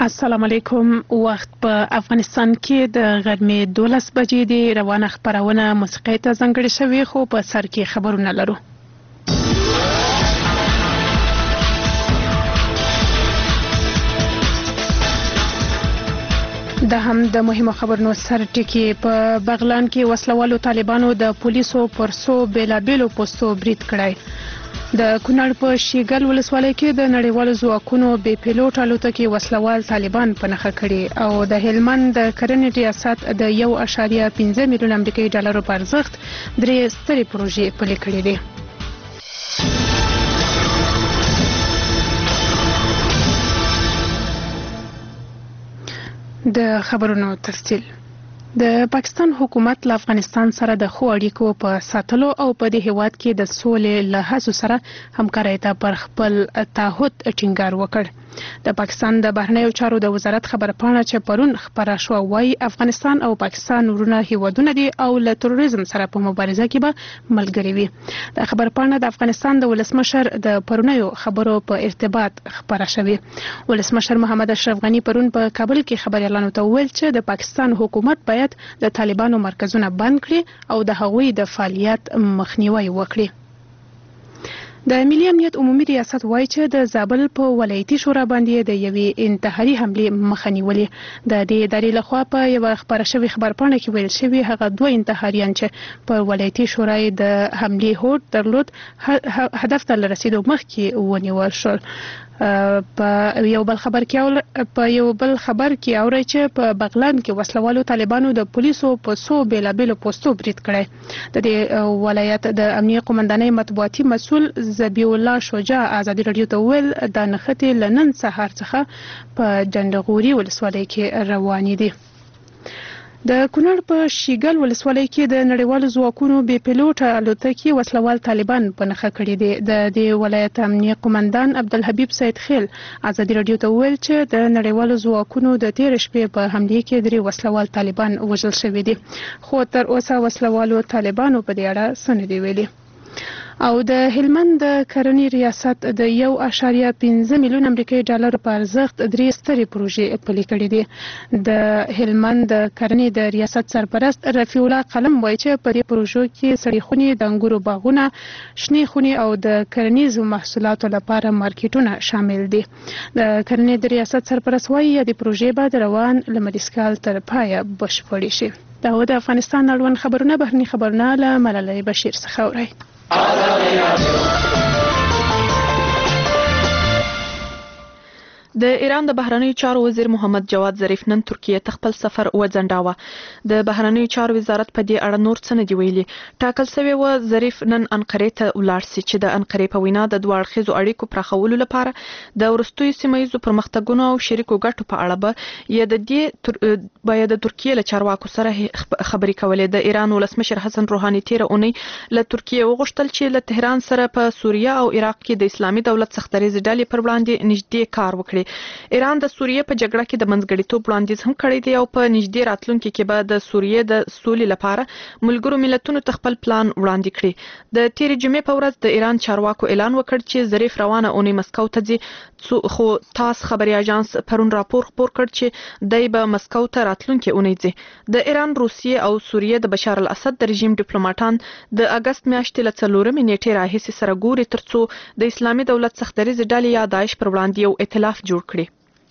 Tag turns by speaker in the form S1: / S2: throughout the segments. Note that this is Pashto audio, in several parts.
S1: السلام علیکم. وخت په افغانستان کې د غرمې 12 بجې دی. روانه خبرونه موسیقۍ ته ځانګړې شوې، خو په سر کې خبرونه لرو. د هم د مهمو خبرونو سر ټکی په بغلان کې وسلوالو طالبانو د پولیسو پر څو بیلابیلو پوستو برید کړی. د کونړ په شیګل ولسوالۍ کې د نړیوالو ځواکونو بې پیلوټ الوتکې وسلوال طالبان په نښه کړي او د هلمند د کرنې ریاست د 1.5 میلیون امریکایي ډالرو په ارزښت 3 سترې پروژې پلي کړې دي. د خبرونو تفصیل. د پاکستان حکومت له افغانستان سره د ښو اړیکو په ساتلو او په دې هیواد کې د سولې له هڅو سره همکارۍ ته پر خپل تعهد ټینګار وکړ. د پاکستان د بهرنیو چارو د وزارت خبرپاڼه چې پرون خبره شوه وایي افغانستان او پاکستان ورونه هیوادونه دي او له تروریزم سره په مبارزه کې به ملګري وي. د خبرپاڼه د افغانستان د ولسمشر د پرونیو خبرو په ارتباط خبره شوې. ولسمشر محمد اشرف غني پرون په کابل کې خبريالانو ته وویل چې د پاکستان حکومت باید د طالبانو مرکزونه بند کړي او د هغوی د فعالیت مخنیوي وکړي. د ملي امنیت عمومي ریاست وایي چې د زابل په ولایتي شورا باندې د یوې انتحاري حملې مخه نیولې. د دې ادارې لخوا په یوه خبره شوې خبرپاڼه کې ویل شوي هغه 2 انتحاریان چې په ولایتي شورا د حملې هوډ درلود هدف ته له رسیدو مخکې ونیول شول. په یو بل خبر کې اوري چې په بغلان کې وسلوالو طالبانو د پولیسو په څو بیلابیلو پوستو برید کړی. د دې ولایت د امنیه قومندانۍ مطبوعاتي مسؤل ذبیح الله شجاع ازادي رادیو ته ویل د نښتې له نن سهار څخه په ډنډغوري ولسوالۍ کې روانې دي. د کونړ په شیګل ولسوالۍ کې د نړیوالو ځواکونو بې پیلوټه الوتکې وسلوال طالبان په نښه کړي دي. د دې ولایت امنیه قومندان عبدالحبیب سید خیل ازادي رادیو ته وویل چې د نړیوالو ځواکونو د تیر شپې په حملې کې 3 وسلوال طالبان وژل شوي دي، خو تر اوسه وسلوالو طالبانو په دې اړه څه نه دي ویلي. او د هلمند د کرنې ریاست د 1.5 میلیون امریکایي ډالرو په ارزښت 3 سترې پروژې پلي کړې دي. د هلمند د کرنې د ریاست سرپرست رفیع الله قلم وایي چې په دې پروژو کې سړې خونې، د انګورو باغونه، شنې خونې او د کرنیزو محصولاتو لپاره مارکیټونه شامل دي. د کرنې د ریاست سرپرست وایي د پروژې به د روان لمریز کال تر پایه بشپړې شي. دا د افغانستان اړوند خبرونه بهرني خبرونه له ملالۍ بشیر څخه اورئ.
S2: د ایران د بهرنیو چارو وزیر محمد جواد ظریف نن ترکیه ته خپل سفر وځنډاوه. د بهرنیو چارو وزارت په دې اړه نور څه نه دی ویلي. ټاکل شوی و ظریف نن انقرې ته ولاړ شي چې د انقرې په وینا د دوه اړخیزو اړیکو پراخولو لپاره د وروستیو سیمهییزو پرمختګونو او شریکو ګټو په اړه به د ترکیه له چارواکو سره خبرې کولې. د ایران ولسمشر حسن روحاني تیر اونۍ له ترکیه وغوښتل چې له تهران سره په سوریه او عراق کې د اسلامي دولت سختریزې ډلې پر وړاندې نږدې کار وکړي. ایران د سوریه په جګړه کې د منځګړیتوب وړاندیز هم کړی دی او په نږدې راتلونکي کې به د سوریه د سولې لپاره ملګرو ملتونو ته خپل پلان وړاندې کړي. د تیر جمعې په ورځ د ایران چارواکو اعلان وکړ چې ظریف روانه اونۍ مسکو ته ځي، خو تاس خبري اژانس پرون راپور خپور کړ چې دای به مسکو ته راتلونکي اونۍ ځي. د ایران، روسیې او سوریه د بشار الاسد د رژیم ډیپلوماټان د اگست میاشتې له 4 نیټې راهیسې سره ګوري ترڅو د اسلامي دولت سختریزې ډلې یا داعش پر وړاندې یو ائتلاف جوړ کړي.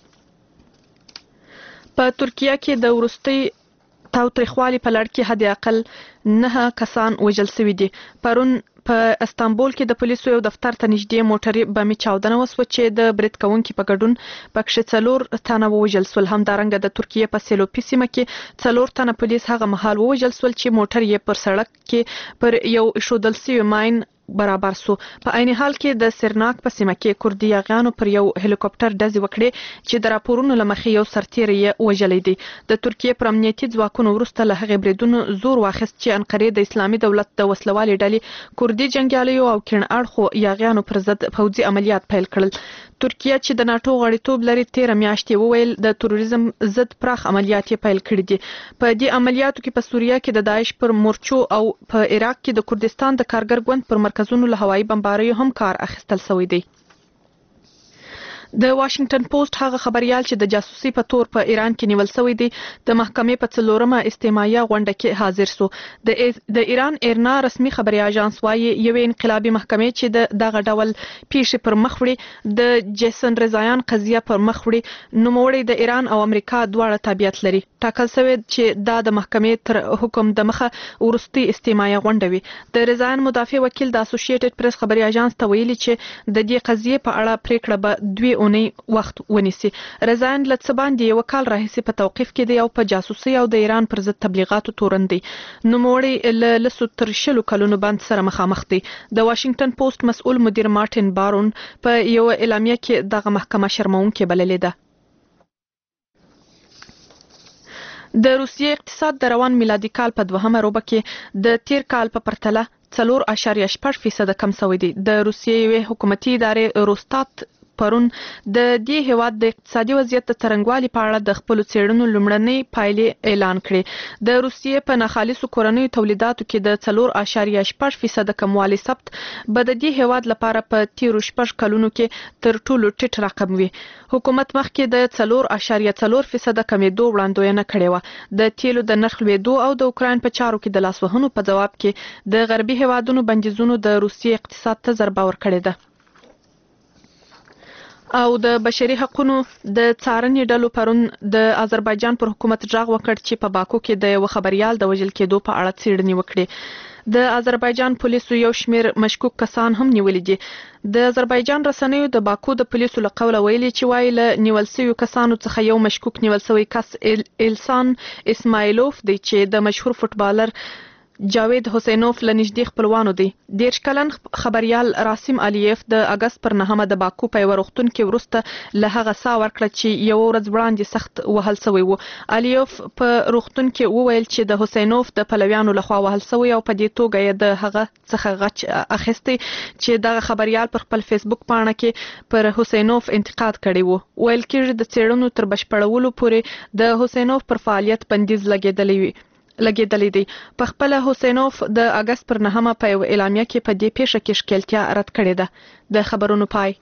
S2: په ترکیه کې د وروستي تاوتریخوالي په لړ کې حد اقل 9 کسان وژل شوي دي. پرون په استانبول کې د پولیسو یو دفتر ته نږدې موټرې بمي چاودنه وسوه چې د برید کوونکي په ګډون پکښې 4 تنه ووژل سول. همدارنګه د ترکیه په سیلوپي سیمه کې 4 تنه پولیس هغه مهال ووژل سول چې موټر یې پر سړک کې پر یو ایښودل شوي ماین برابر سو. په عین حال کې د سرناک په سیمه کې کوردي یاغیانو پر یو هلیکوپټر ډزې وکړې چې د راپورونو له مخې یو سرتیری یې وژلی دی. د ترکیه پر امنیتي ځواکونو وروسته له هغې بریدونو زور واخیست چې انقرې د اسلامي دولت د وسلوالې ډلې کوردي جنګیالیو او کیڼ اړخو یاغیانو پر ضد پوځي عملیات پیل کړل. ترکیه چې د ناټو غړیتوب لري 13 میاشتې وویل د تروریزم ضد پراخ عملیات یې پیل کړي دي. په دې عملیاتو کې په سوریه کې د داعش پر مورچو او په عراق کې د کردستان د کارګر ګوند پر مرکزونو له هوایي بمباریو هم کار اخیستل شوی دی. د واشنگټن پوسټ هغه خبريال چې د جاسوسي په تور په ایران کې نیول شوی دی د محکمې په 4مه استماعیه غونډه کې حاضر سو. د ایران ایرنا رسمي خبري اژانس وايي یو انقلابي محکمې چې دغه ډول پیښې پر مخ وړي د جیسن رضایان قضیه پر مخ وړي نوموړي د ایران او امریکا دواړه تابعیت لري. ټاکل شوی چې دا د محکمې تر حکم د مخه ورستي استماعیه غونډه وي. د رضایان مدافع وکیل د اسوسییټډ پریس خبري اژانس ته ویلي چې د دې قضیې په اړه پریکړه به 2 اونۍ وخت ونیسي. رضایان له څه باندې یو کال راهیسې په توقیف کې دی او په جاسوسي او د ایران پر ضد تبلیغاتو تورن دی. نوموړي له لسو تر شلو کلونو باندې سره مخامخ دی. د واشنگټن پوسټ مسؤل مدیر مارټین بارون په یو اعلامیه کې دغه محکمه شرمونکې بللې ده. د روسیې اقتصاد د روان میلادي کال په 2مه روبه کې د تیر کال په پرتله 4.8% کم شوی دی. د روسیې یوې حکومتي ادارې روستات پرون د دې هیواد د اقتصادي وضعیت د څرنګوالي په اړه د خپل څېړنو لومړنۍ پایلې اعلان کړې. د روسیې په ناخالصو کورنیو تولیداتو کې د 4.8% کموالی ثبت به د دې هیواد لپاره په تیرو 6 کلونو کې تر ټولو ټیټ رقم وي. حکومت مخکې د 4.4% کمیدو وړاندوینه کړې و. د تیلو د نرخ لوړېدو او د اوکراین په چارو کې د لاسوهنو په جواب کې د غربي هیوادونو بندیزونو د روسیې اقتصاد ته ضربه ورکړې ده. او د بشري حقوقو د څارنې ډلو پرون د آذربایجان پر حکومت ځاغ وکړ چې په باکو کې د یو خبريال د وژل کېدو په اړه څېړنې وکړي. د آذربایجان پولیسو یو شمېر مشکوک کسان هم نیولي دي. د آذربایجان رسنیو د باکو د پولیسو له قوله ویلي چې وايي له نیول شویو کسانو څخه یو مشکوک نیول شوی کس السان اسماعیلوف دی چې د مشهور فوټبالر جاوید حسینوف لنږدې خپلوانو دی. 10 کلن خبريال راسم الیف د اگست پر 9مه د باکو په یو روغتون کې ورسته له هغه سا ورکړه چې یو ورځ وړاندې سخت وهل شوی و. الیف په روغتون کې وویل چې د حسینوف د پلویانو لخوا وهل شوی او په دې توګه یې د هغه څخه غچ اخیستی چې د خبريال پر خپل فیسبوک پاڼه کې پر حسینوف انتقاد کړی و. ویل کېږي د څېړنو تر بشپړولو پورې د حسینوف پر فعالیت بندیز لګیدلی دی. په خپل حسینوف د اگست پر 9مه په یو اعلامیه کې په دې پیښه کې ښکیلتیا رد کړې ده. د خبرونو پای.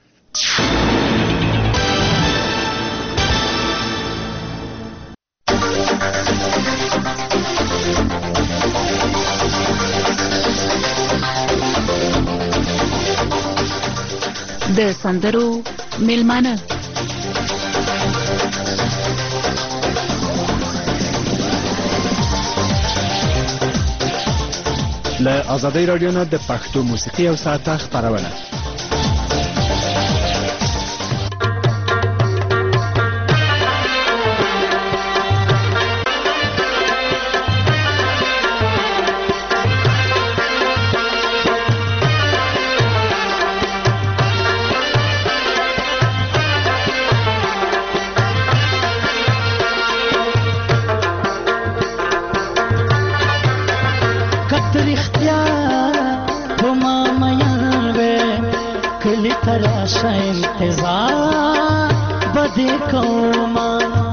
S3: د سندرو میلمانه
S4: له آزادۍ رادیو نه د پښتو موسیقي او ساعته خبرونه.
S5: انتظار بدی کوما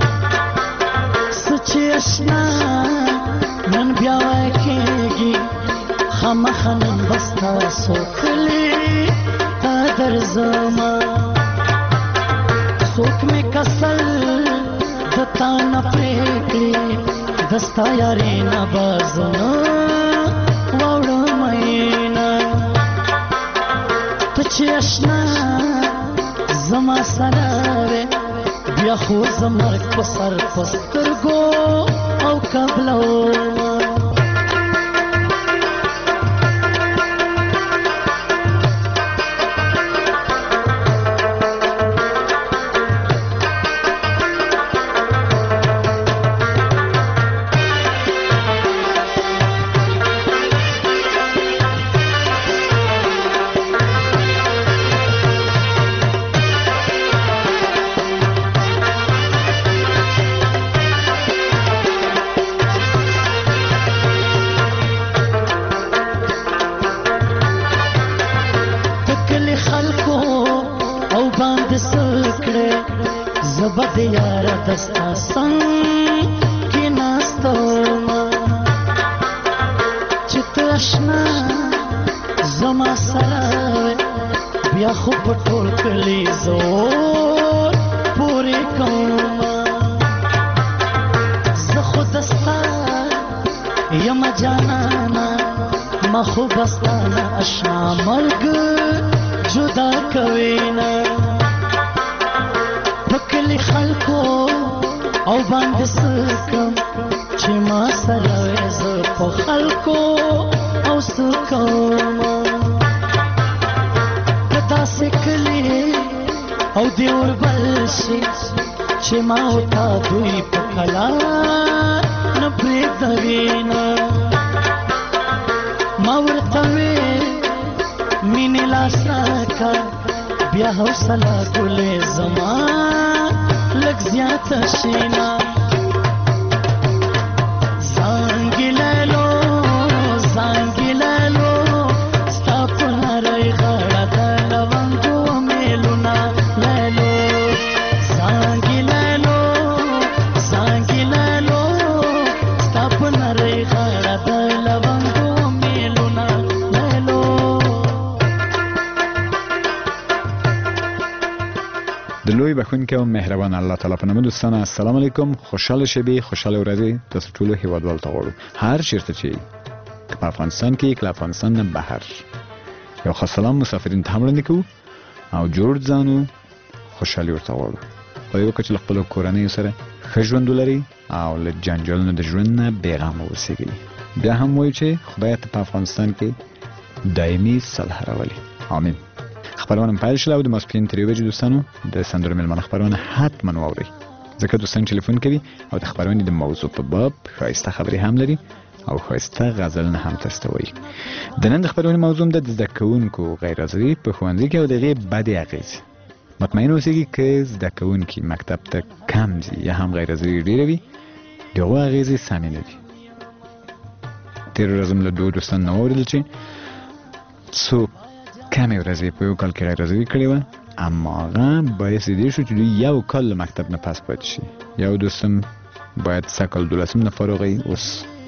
S5: سچ اشنا نن بیا کېږي خامخنن بستا سوکلی تا درځما سوک می کسل دتا نه پریکلی دستا یاري نه بازنو وړو مینا ته اشنا زما سره بیا خو زمرک په سر پسترګو او قبلو زبد یار دستا سنگ کی ناستوما چت اشنا زما سره بیا خو پټول کلی زو زما خو بستانه اشنا مرګ جدا کوینا پکلی خلکو او باندې سکم چې ما سره ز په خلکو او سکم پتا سکلی او دی اور بل شي چې ما او تا دوی په کلا نه پریږدوینا ما ورته وې مینې لاسکه بیا حوصله ګلې زما لږ زیاته شینا زانګې لیلو ستا په نرۍ غاړه د لونګو میلونه لیلو زانګې لیلو ستا په نرۍ غاړه د لونګو میلونه لیلو.
S4: د لوی بخښونکي او مهربان الله تعالی په نامه دوستانه السلام علیکم. خوشاله شبي خوشاله ورځې تاسو ټول هیوادوال ته غواړو هر چیرته چې په افغانستان کې کله افغانستان نه بهر یو خاص سلام مسافرین ته هم وړاندې کوو او جوړ ځانو خوشحالي ورته غواړو په یو کچ خپل کورنۍ سره ښه ژوند ولري او له جنجالونو د ژوند نه بېغمه اوسېږي. بیا هم وایو چې خدای ته په افغانستان کې دایمي صلح راولي. آمین. خبرونه پیل شول او د ماسپښین تر یوې بجې دوستانو د سندرو میلمانه خبرونه حتما واورئ ځکه دوستان ټلیفون کوي او د خبرونې د موضوع په باب ښایسته خبرې هم لري او ښایسته غزلونه هم تاسو ته وایي. د نن د خبرونې موضوع د زده کوونکو غیر حاضري په ښوونځي کې او د هغې بدې اغېزې. مطمئن اوسئ که زده کوونکي مکتب ته کم ځي یا هم غیر حاضري ډېره وي د هغو اغېزې سمې نه دي. تېره ورځ م له دوو دوستانو نه واورېدل چې څوک کمې ورځې په یو کال کې غیر حاضري کړې وه اما هغه باعث دې شو چې دوی یو کال له مکتب نه پاس پاتې شي. یو دوستم باید سږ کال 12 نه فارغ وي اوس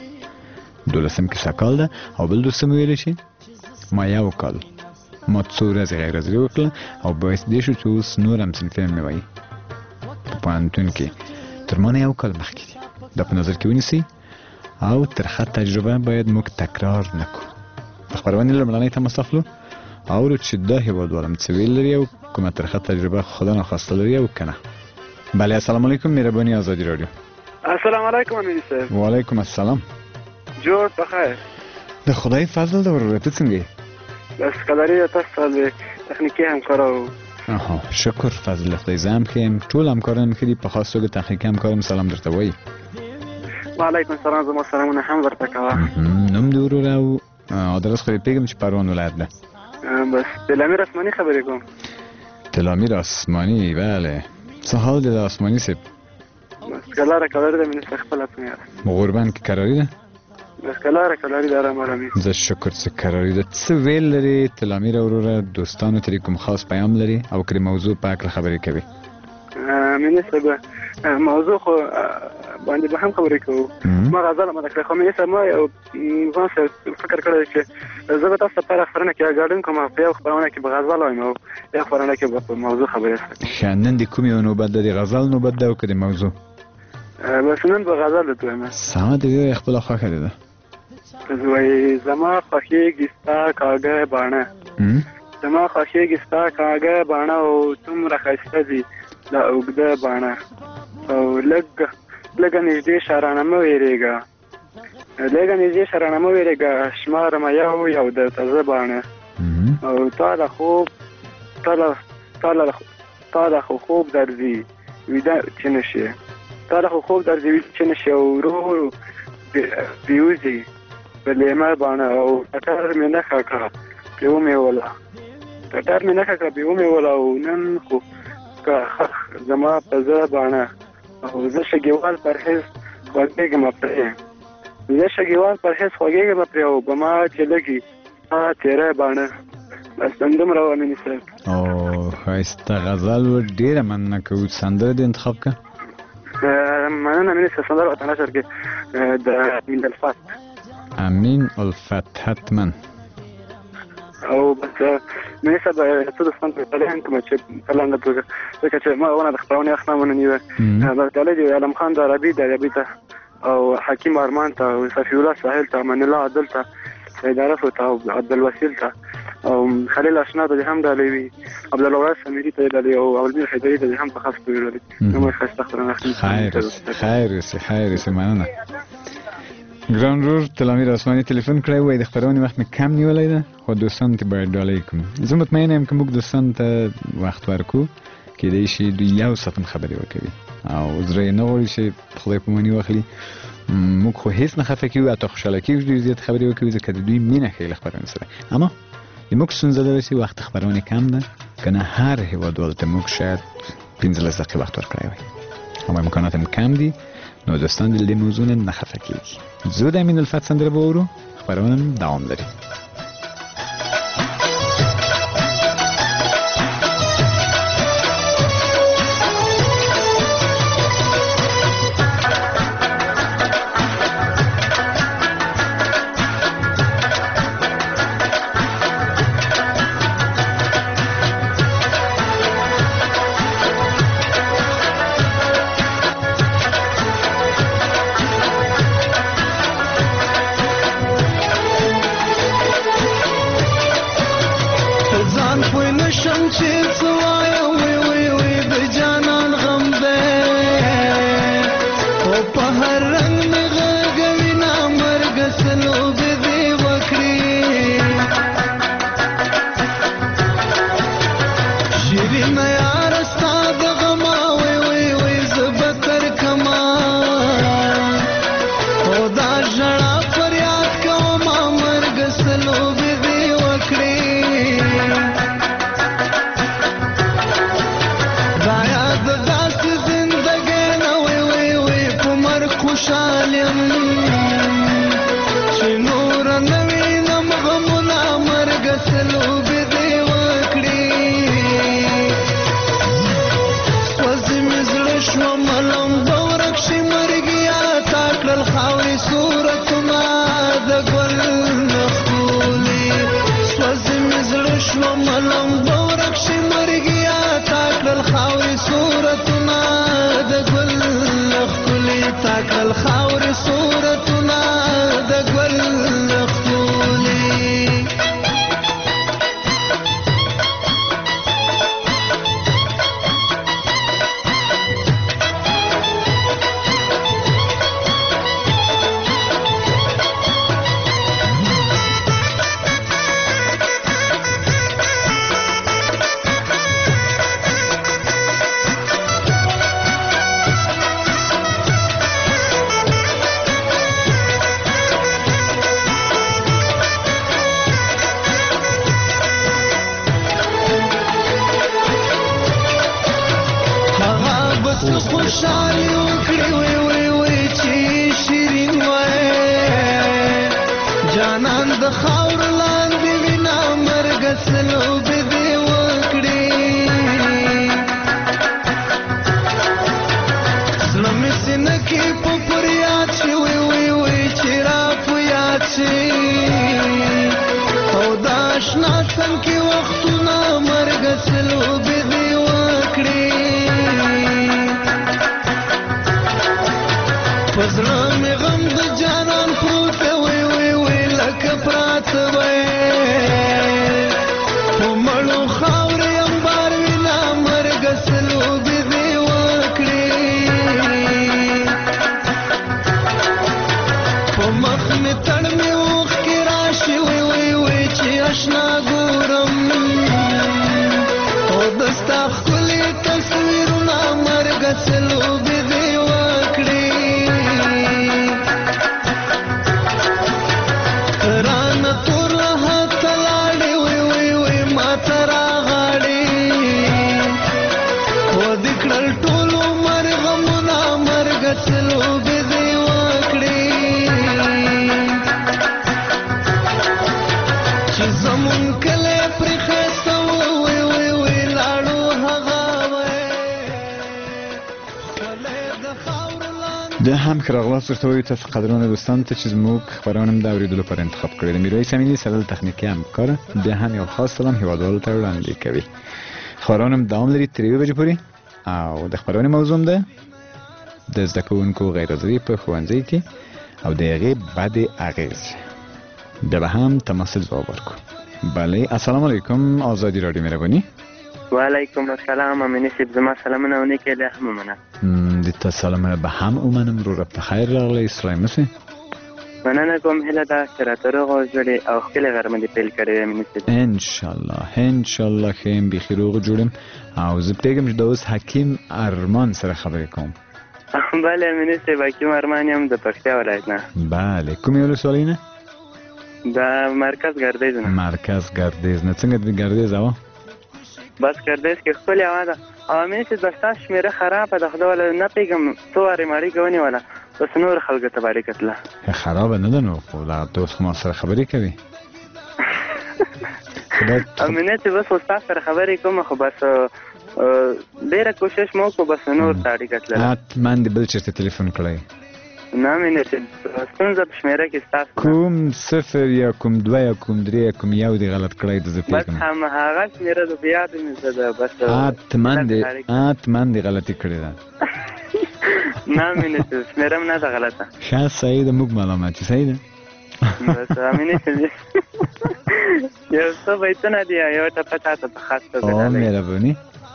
S4: 12 کې سږ ده او بل دوستم ویلی چې ما یو کال ما څو ورځې غیر حاضري وکړه او باعث دې شو چې اوس نور هم صنفیان مې وایي په پوهنتون کې تر ما نه یو کال مخکې دي. دا په نظر کې ونیسئ او ترخه تجربه باید موږ تکرار نه کړو. د خپرونې لومړنۍ تماس اخلو اورو چې دا هیوادوالم څه ویل لري او کومه ترخه تجربه خدا نخواسته لري او کنه. بله السلام علیکم مهربانی آزادی رادیو.
S6: السلام علیکم امیر صاحب.
S4: و علیکم السلام.
S6: جوړ بخیر.
S4: د خدای فضل د ورته څنګه
S6: بس قدرې تاسو د تخنیکی همکارو.
S4: آها شکر فضل خدای زم خیم ټول همکاران خدي په خاص توګه تخنیکی همکارم سلام درته وایي.
S6: و علیکم السلام زما سلامونه هم ورته کوه.
S4: نوم دی ورور او آدرس خو پیګم چې پروان ولایت ده.
S6: بس تلامیر آسمانی خبرې کوم.
S4: تلامیر آسمانی بله. څه حال دی د آسمانی صاحب؟
S6: بس کلاره کلاری ده من خپل افغان.
S4: غربان کې قراری ده؟
S6: بس کلاره کلاری ده آرامی.
S4: زه شکر چې قراری ده. څه ویل لري تلامیر وروره دوستانو ته کوم خاص پیام لري او کړي موضوع په اړه خبرې کوي؟
S6: من سبا موضوع خو باندې به هم خبرې کوو. ما غزل ما دکړه خو مې سم یو ځان سره فکر کړی چې زه به تاسو ته خبرونه کې غاډن کوم په یو خبرونه کې به غزل وایم او یو خبرونه کې به موضوع خبرې کوم.
S4: شنن د کوم یو نوبت د غزل نوبت دا او کړي موضوع؟
S6: بس نن به غزل ته وایم.
S4: ساده دی خپل خوښه ده.
S6: زوی زما خوښیږي ستا کاږه باڼه. زما خوښیږي ستا کاږه باڼه او څومره ښایسته دي دا اوږده باڼه او لږه نږدې شرانه مه ویرېږه شمارم یو د تازه باڼه او تا له خوب درځي ویده چې نشي او ورو بیوزي په لیمه باڼه او ټټر مې نښه کړه پرې ومې وله او نن خو زما په زړه باڼه او زه شګیوال پرهیز خوږېږم پرې او په ما چې لګي تیره باڼه. بس همدومره وه امیني صاحب.
S4: او ښایسته غزل و ډېره مننه کوو. سندره دې انتخاب کړه؟
S6: مننه امیني صاحب. سندره وطن نشر کې د امین الفت
S4: حتما.
S6: او بس مې صاحب څه د ستاسو په اړه کوم چې کلام د پروګرام ځکه چې ما ونه د خبرونه اخنا ونیوه بس د علم خان د عربي ته او حکیم ارمان ته او صفی الله ساحل ته من الله عدل ته سید عرفات او عبدالوسیل ته او خلیل اشنا ته هم ډالۍ وي عبدالوهاب سمیری ته ډالۍ او اولمیر حیدری ته هم په خاص توګه ډالۍ نو مې خسته خبرونه
S4: خیر سي مننه ګران رور تلامیر آسمانی تلیفون کړی وای د خبرونې وخت مې کم نیولای ده خو دوستان ته باید ډالۍ کوم زه مطمئن یم که موږ دوستان ته وخت ورکو کېدای شي دوی یو ساعت خبرې وکړي او زړه یې نه غواړي چې خدای په مني واخلي موږ خو هیڅ نه خفه کیږو حتی خوشحاله کیږو ډېر زیات خبرې وکړو ځکه د دوی مینه ښیي له خبرونې سره اما د موږ ستونزه دا ده چې وخت خبرونې کم ده که نه هر هیوادوال ته موږ شاید 15 دقیقې وخت ورکړی وای اما امکانات هم کم دي نو دوستان د دې موضوع نه خفه کیږي زه د امین الفت سندره به اورو خبرونه دوام لري د هم خراغلاس ورته وي تاسو قدرونه دوستان ته چې زموږ خبرونه د اوریدلو پر انتخاب کړی د میرویس امینی سره تخنیکی همکار بیا هم یو خاص سلام هیوادوالو ته وړاندې کوي خبرونه دوام لري تر 3 بجې پورې او د خبرونه موضوع ده د زده کوونکو غیر حاضري په ښوونځي کې او د هغې بد اغېز بیا به هم تماس جواب ورکو. بله السلام علیکم آزادی رادیو مهربانی.
S6: و علیکم السلام امینی صاحب زما سلامونه او نیکه له هم منه
S4: د سلام به هم اومنم رو رب خیر راغلی اسلام سي
S6: مننه کوم هله دا چې راته روغ او جوړې او خپل غرمه دې پیل کړې امینی صاحب ان شاء الله خیم بخیر او جوړم او زه پیغام د اوس حکیم ارمان سره خبرې کوم. بله امینی صاحب حکیم ارمان یم د پکتیا ولایت نه.
S4: بله کومې ولسوالۍ نه؟
S6: د مرکز ګردیز نه.
S4: مرکز ګردیز نه. څنګه د ګردیز هوا؟
S6: بس ګردیز کې خپل هوا ده او امینی صاحب د ستاسو شمیره خرابه ده خدای ولا نه پیغام تو اړې ماړې کوي ولا بس نور خلکو ته باندې کتله
S4: خراب نه ده نو خو دا دوست ما سره خبرې کوي.
S6: امینه چې بس تاسو سره خبرې کوم خو بس ډیره کوشش مو کو بس نور تاړي کتله
S4: من دې بل چرته ټلیفون کړی
S6: نه مینه چې څنګه په شمیره کې تاسو
S4: کوم 0 یا کوم 2 یا کوم 3 یا کوم یو دی غلط کړی د زپې
S6: بس هم هغه شمیره د بیا د مزه بس
S4: اتمن دی غلطی کړی ده.
S6: نه مینه چې شمیره نه ده غلطه
S4: شاید صحیح ده موږ معلومات چې صحیح ده
S6: بس امینه چې یو څه بیتونه دی یو ته پتا ته خاصه ده
S4: او مهرباني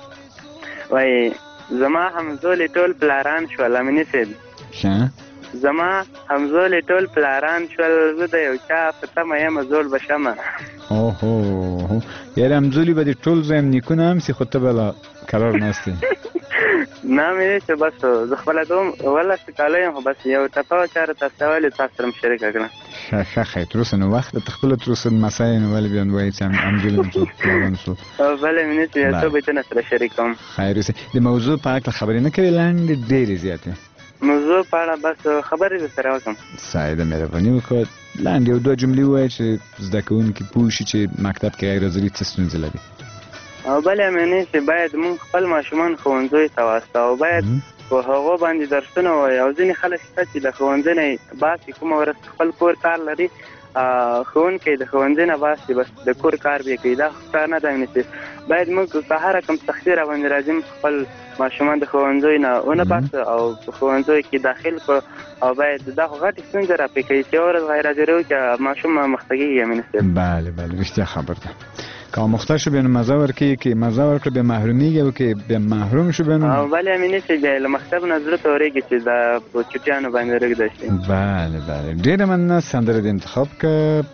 S6: وای زما همزول ټول پلاران شول امینه سید زما همزول ټول پلاران شول زه د یو چا په تمه یم زول بشمه
S4: اوهو یاره همزولی به دې ټول زم نیکونه هم سي خو ته بلا قرار نهستی
S6: نه مې چې بس زه خپل دوم ولا ستاله یم بس یو ټپه چاره تاسو ولې تاسو سره مشارکه کړم
S4: ښه تر اوسه نو وخت تخپل تر اوسه مسای نو ولې بیان وایي چې همزولی نشو
S6: بله مې چې تاسو به تاسو سره شریکوم
S4: خیر اوسه د موضوع په اړه خبرې نه کوي لاندې ډېرې زیاتې
S6: موضوع په اړه بس خبرې سره وکم
S4: ساده مهرباني وکړه لاندې یو دوه جملې وایي چې زده کوونکي پوه شي چې مکتب کې غیر حاضري څه ستونزې لري
S6: او بله معنی چې باید موږ خپل ماشومان ښوونځیو ته واستوو او باید په هغو باندې درسونه ووایي او ځینې خلک شته چې د ښوونځي نه باسي کومه ورځ خپل کور کار لري ښوونکی د ښوونځي نه باسي بس د کور کار به کوي دا کار نه ده معنی باید موږ که هره کوم سختي را باندې راځي خپل ماشومان د ښوونځیو نه ونه باسو او په ښوونځیو کې داخل کړو او باید دا خو غټې ستونزې را پې کوي چې یو ورځ غیر حاضري وکړي ماشوم مخته کېږي معنی
S4: بله رښتیا خبر ده که مخته شو بیا نو مزه ورکوي که مزه ورکړه بیا محرومیږي او که بیا محروم شو بیا نو
S6: بلې امینې چې بیا له مکتب نه زړه تورېږي چې دا په چوټیانو باندې رږده شي
S4: بله ډېره مننه سندره د انتخاب که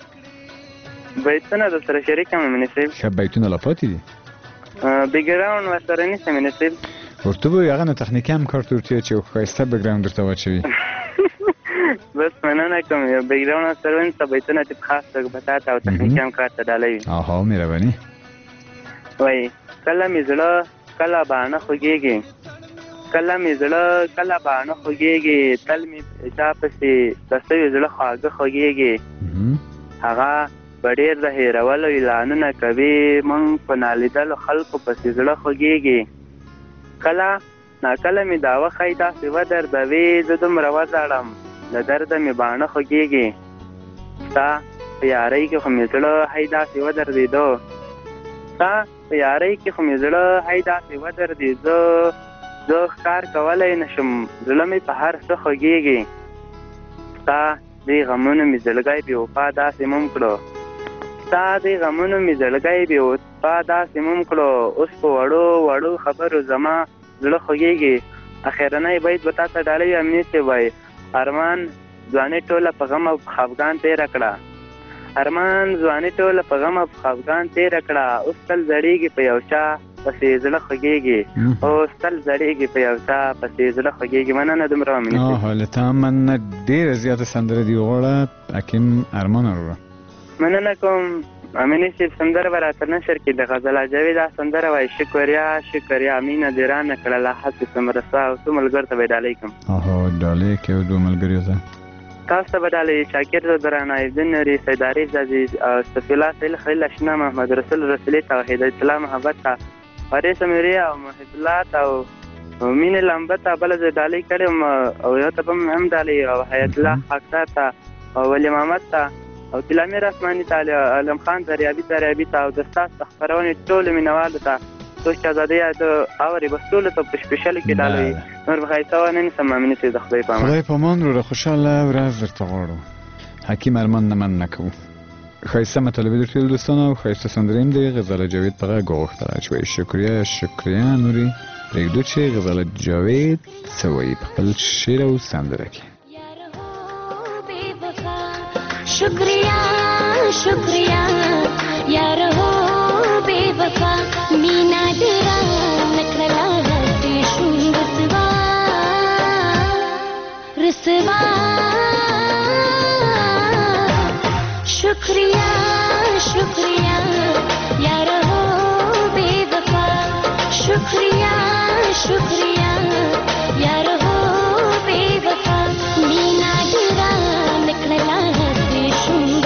S6: بیتونه در سره شریک هم امینې صاحب
S4: ښه بیتونه لا پاتې دي
S6: بیکګراوند ورسره نیست امینې صاحب
S4: ورته به هغه نه تخنیکي هم کار ته ورتوي چې ښایسته بیکګراوند درته واچوي
S6: بس مننه کوم یو بیکګراوند سره ونیسه بیتونه تیپ خاص بتا ته او تخنیکي هم کار ته ډالوي
S4: آها مهرباني
S6: وایي کله مې زړه کله باڼه خوږېږي کله مې زړه کله باڼه خوږېږي تل مې چا پسې د سوي زړه خواږه خوږېږي هغه به ډېر د هېرولو اعلانونه کوي موږ په نالیدلو خلکو پسې زړه خوږېږي کله ناکله مې داوه ښایي داسې ودردوي زه دومره وځاړم له درده مې باڼه خوږېږي ستا په یارۍ کې خو مې زړه هی داسې ودردېده ستا په یارۍ کې خو مې زړه هی داسې ودردېده زه ښکار کولی نه شم زړه مې په هر څه خوږېږي ستا دې غمونو مې زړګی بې وفا داسې مم کړو ستا دې غمونو مې زړګی بې وفا داسې مم کړو اوس په وړو وړو خبرو زما زړه خوږېږي اخرنی بیت به تا ته ډالوي امني صاحب وایي ارمان ځواني ټوله په غم او په خفګان تېره کړه ارمان ځواني ټوله په غم او په خفګان تېره کړه اوس تل زړېږي په یو چا پسې زړه خوږېږي اوس تل زړېږي په یو چا پسې زړه خوږېږي مننه دومره امني صاحب
S4: له تا مننه ډېره زیاته سندره دي وغواړه حکیم ارمان وروره
S6: مننه کوم امینی صاحب سندره به راته نشر کړي د غزل جاوید دا سندره وایي شکریا مینه دې رانه کړله هسې څه مرسته او څو ملګرو ته به یې ډالۍ کړم
S4: ډالۍ کې یو دوه ملګریو ته
S6: تاسو ته به ډالۍ شاکر درانه عیدالدین نوري سید عارف عزیز صفي الله سهیل خلیل اشنا محمد رسول رسولي توحید اسلام محبت ته فارس سمیریا او محب الله ته او مینې لمبه ته بله زه ډالۍ کړې او یو ته به هم ډالۍ او حیات الله خاکسار ته او ولی محمد ته او تلامیر اسماني ته علم خان دریابي ته او د ستاسو خپرونې ټولو مینوالو ته څوک چې ازادۍ اوري بس ټولو ته په سپیشل کې ډالۍ نور به ښایسته ونیسم امینې صاحب د خدای په امان
S4: خدای په امان وروره خوشحاله ورځ درته غواړو حکیم ارمان نه مننه کوو خیسته مطالبه در طول دوستان و خیسته سندریم دی غزال جاوید بغا گوخت راجوی شکریه نوری ریگدو چه غزال جاوید سوایی بخبل شیر و سندره که
S7: شکریہ یار ہو بے وفا مینا تیرا نکلا ہے شون رسوا شکریہ یار ہو بے وفا شکریہ یار ہو بے وفا مینا تیرا نکلا ہے شون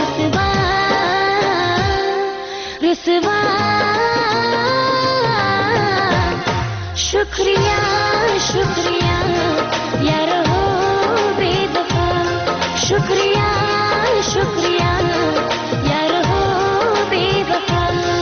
S7: رسوا شکریہ یار ہو بے وفا شکریہ یار ہو بے وفا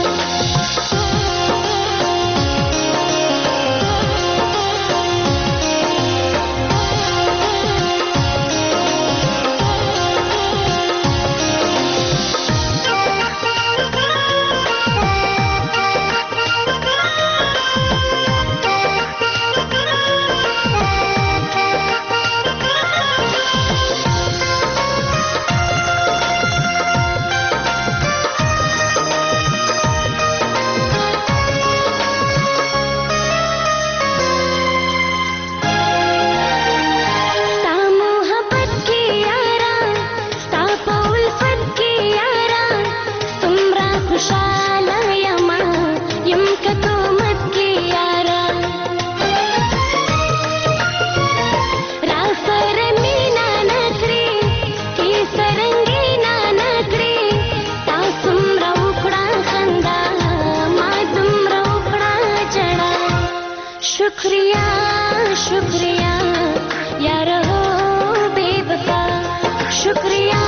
S7: شکریہ یار ہو بے وفا شکریہ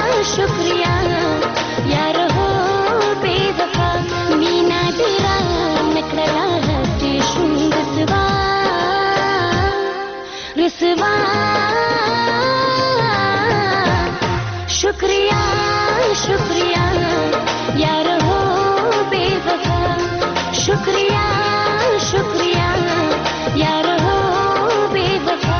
S7: یار ہو بے وفا مینا تیرا نکلا ہے شون رسوا شکریہ یار ہو بے وفا شکریہ یار ہو بے وفا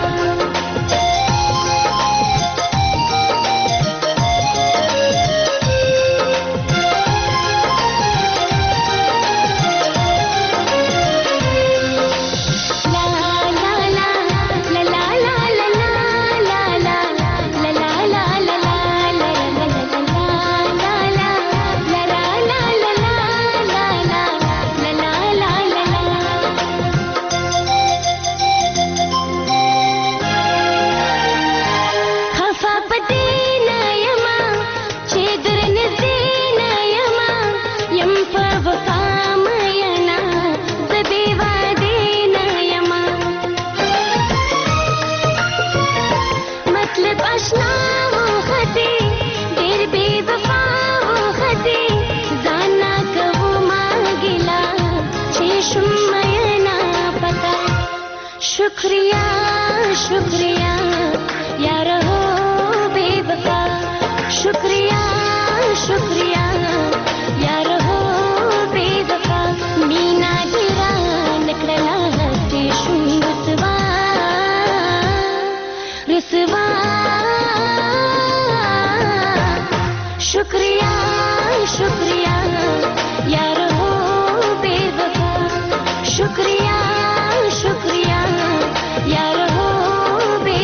S7: شکریہ یار ہو بے وفا شکریہ یار ہو بے وفا مینا تیرا نکلا ہے شون رسوا شکریہ یار ہو بے وفا شکریہ یار ہو بے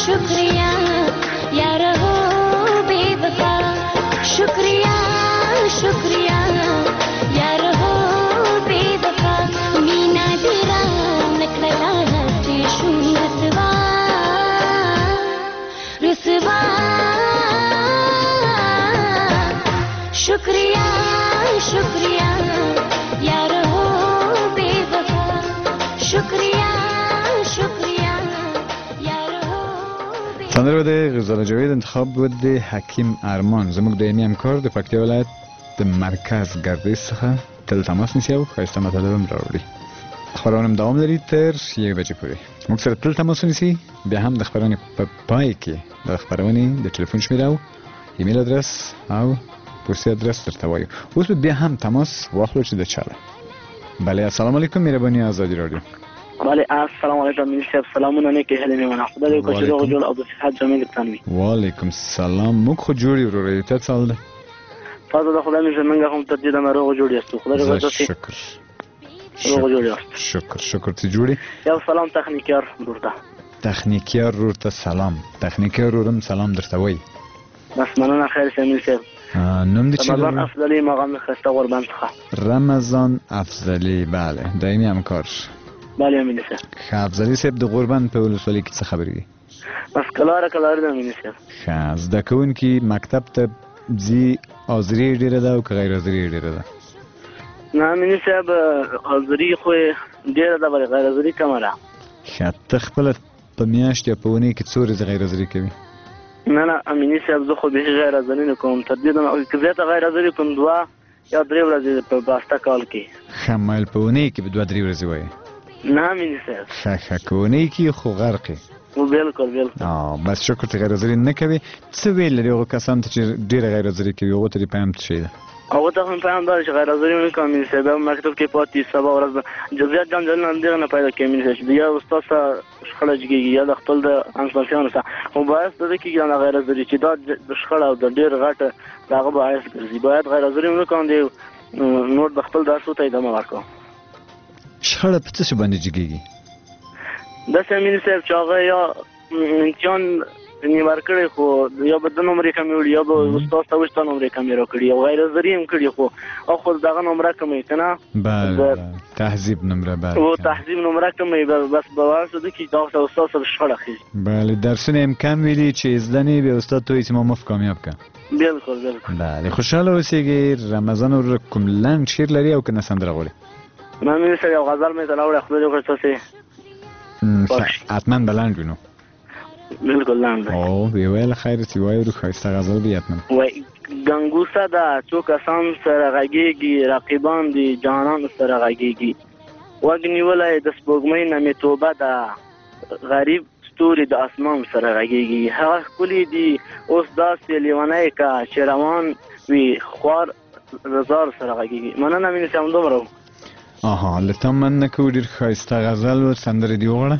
S7: शुक्रिया यार हो बेवफा शुक्रिया शुक्रिया यार हो बेवफा मीना तेरा नखरा हंसी शू रसवा रसवा शुक्रिया शुक्रिया यार हो बेवफा शुक्रिया शुक्रिया यार हो
S4: سندره د غزال جاوید انتخاب بود د حکیم ارمان زموږ د ایمی همکار د پکتیا ولایت د مرکز گردش څخه تل تماس نیسي او ښایسته مطالب هم راوړي. خبرونه دوام لري تر 1 بجې پورې. موږ سره تل تماس ونیسي. بیا هم د خبرونې په پای کې د خبرونې د ټلیفون شمیره او ایمیل ادرس او پوسټ ادرس درته وایو. اوس بیا هم تماس واخلو چې د چاله. بله السلام علیکم مهرباني آزادی رادیو.
S8: بله السلام علیکم منیسب سلامونه نه کې هلې نه خدای دې کوچې روغ جوړ او د صحت جامع تنوي.
S4: وعلیکم السلام موږ خو جوړ یو ورته ته څال ده.
S8: فاضل خدای مې زمونږ هم ته دې نه روغ جوړ یاستو خدای دې وځي.
S4: شکر.
S8: روغ جوړ یاست.
S4: شکر ته جوړي.
S8: یو سلام تخنیکیار ورته.
S4: تخنیکیار ورته سلام. تخنیکیار ورم سلام درته وای.
S8: بس مننه خیر شه منیسب.
S4: نوم دې چی
S8: رمضان افضلی مقام خسته قربان څخه.
S4: رمضان افضلی بله دایمي همکار.
S8: بله منیسب.
S4: افضلی صاحب د غربان په ولسوالۍ کې څه خبرې دي؟
S8: بس کلاره ده منیسب.
S4: زده کوونکي مکتب ته ځي حاضري ډیره ده او که غیر حاضري ډیره ده؟
S8: نه منیسب حاضري خو ډیره ده بلې غیر حاضري کمه ده.
S4: ته خپله په میاشت یا په اونۍ کې څو ورځې غیر حاضري کوي؟
S8: نه امینی صاحب زه خو به غیر حاضري نه کوم تر دې نه که زه ته غیر حاضري کوم 2 یا 3 ورځې په باسته کال کې
S4: خمل په اونۍ کې به 2-3 ورځې وایي.
S8: نه امینی صاحب
S4: ښه که اونۍ کې خو غرقې.
S8: بالکل
S4: بس شکر ته غیر حاضري نه کوي. څه ویل لري هغو کسانو ته چې ډېره غیر حاضري کوي هغو ته دې پیغام څه شی ده؟
S8: هغو ته هم پیغام دا چې غیر حاضري ونه کوم امیني صاحب مکتب کې پاتې سبا ورځ به جزئیات جنجالونه همدغه نه پیدا کوي امیني صاحب چې د یو استاد سره شخړه جګېږي یا د خپل د همصنفیانو سره خو باعث د دې کېږي دا غیر حاضري چې دا د شخړه او د ډېر غټه د هغه باعث ګرځي باید غیر حاضري ونه کوم دی نور د خپل درسو ته ادامه ورکړو.
S4: شخړه په څه شي باندې جګېږي؟
S8: داسې امیني صاحب چې هغه یا امتحان نیمار کړی خو یا به 2 نمرې کمې وړي یا به استاد ته وایي 2 نمرې کمې راکړي او غیر حاضري هم کړي خو او خو دغه نمره کموي که نه
S4: بله تهذیب نمره بله
S8: او تهذیب نمره کموي بس باور شده که دا استاد سره شخړه خیږي.
S4: بله درسونه هم کم ویلي چې زده نه بیا استاد ته وایي چې ما مفت کامیاب که.
S8: بالکل
S4: بله خوشحاله اوسېږئ. رمضان ورور کوم لنډ شعر لري او که نه سندره غواړي؟
S8: ما مینې سره یو غزل مې ته راوړی خدای دې وکړي تاسې
S4: حتما به لنډ وي نو.
S8: بالکل لنډ دی.
S4: ویې ویل خیر چې وایو ښایسته غزل به حتما
S8: وایي ګنګوسه ده څو کسان سره غږېږي رقیبان دي جانان سره غږېږي وږ نیولی د سپوږمۍ نه مې توبه ده غریب ستوري د اسمان سره غږېږي هغه ښکلي دي اوس داسې لیونی که چې روان وي خوار رضار سره غږېږي. مننه مینې صاحب همدومره و.
S4: له تا مننه کوو ډېر ښایسته غزل و. سندرې دې وغواړه.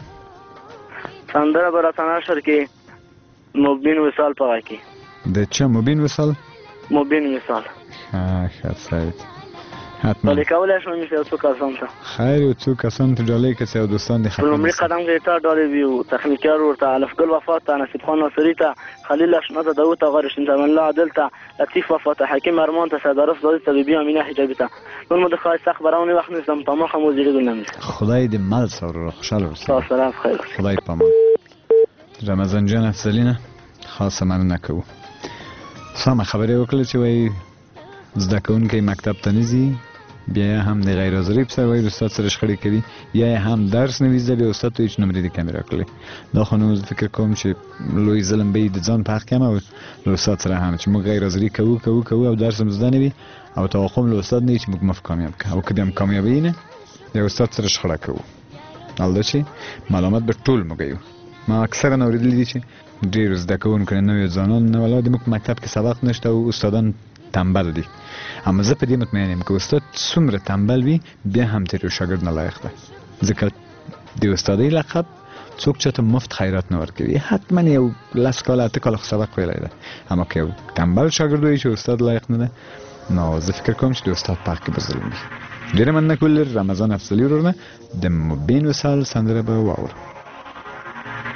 S8: سندره به راته نشر کې مبین وصال په غږ کې.
S4: د چا مبین وصال؟
S8: مبین وصال.
S4: ښه سعید حتما
S8: ډالۍ کولی شم مې څو کسان ته
S4: خیر یو څو کسان ته ډالۍ که څه یو دوستان دې
S8: په لومړي قدم کې تا ډالۍ وي تخنیکیار ورته الفګل وفات ته نصیب خان ناصري ته خلیل اشنا ته داود ته غار شین زمان الله عادل ته لطیف وفات ته حکیم ارمان ته صدرف زادی ته بیبي امینه حجابی ته نور مو د ښایسته خبرونه وخت نیستم په مخه مو زیری ګل نمیسه.
S4: خدای دې مل سره خوشاله اوسې.
S8: تاسو سره بخیر.
S4: خدای پامان. رمضان جان افضلینه خاصه مننه کوو. سمه خبرې وکړه چې وایي زده کوونکی مکتب ته نه ځي بیا هم د غیر حاضري په سبب وایي استاد سره شخړې کوي یا هم درس نه وي زده بیا استاد ته هېڅ نمرې دې کمې راکړلې. دا خو نو زه فکر کوم چې لوی ظلم به یې د ځان په حق کې هم او له استاد سره هم چې موږ غیر حاضري کوو او درس هم زده نه وي او توقع له استاد نه وي چې موږ مفت کامیاب کړو او که دې هم کامیابوي نه د استاد سره شخړه کوو. حال دا چې ملامت به ټول موږ یو. ما اکثرا اورېدلي دي چې ډېر زده کوونکي نوي ځوانان نه ولا د موږ مکتب کې سبق نشته او استادان تنبل دي. اما زه په دې مطمئن یم که استاد څومره تنبل وي بیا هم تر یو شاګرد نه لایق دی ځکه د استادۍ لقب څوک چاته مفت خیرات نه ورکوي. حتما یو 10 کاله 8 کاله سبق ویلی دی اما که یو تنبل شاګرد وي چې استاد لایق نه دی نو زه فکر کوم چې د استاد په حق کې به ظلم وي. ډېره مننه کول رمضان افضلي ورور نه د مبین وصال سندره به واورو.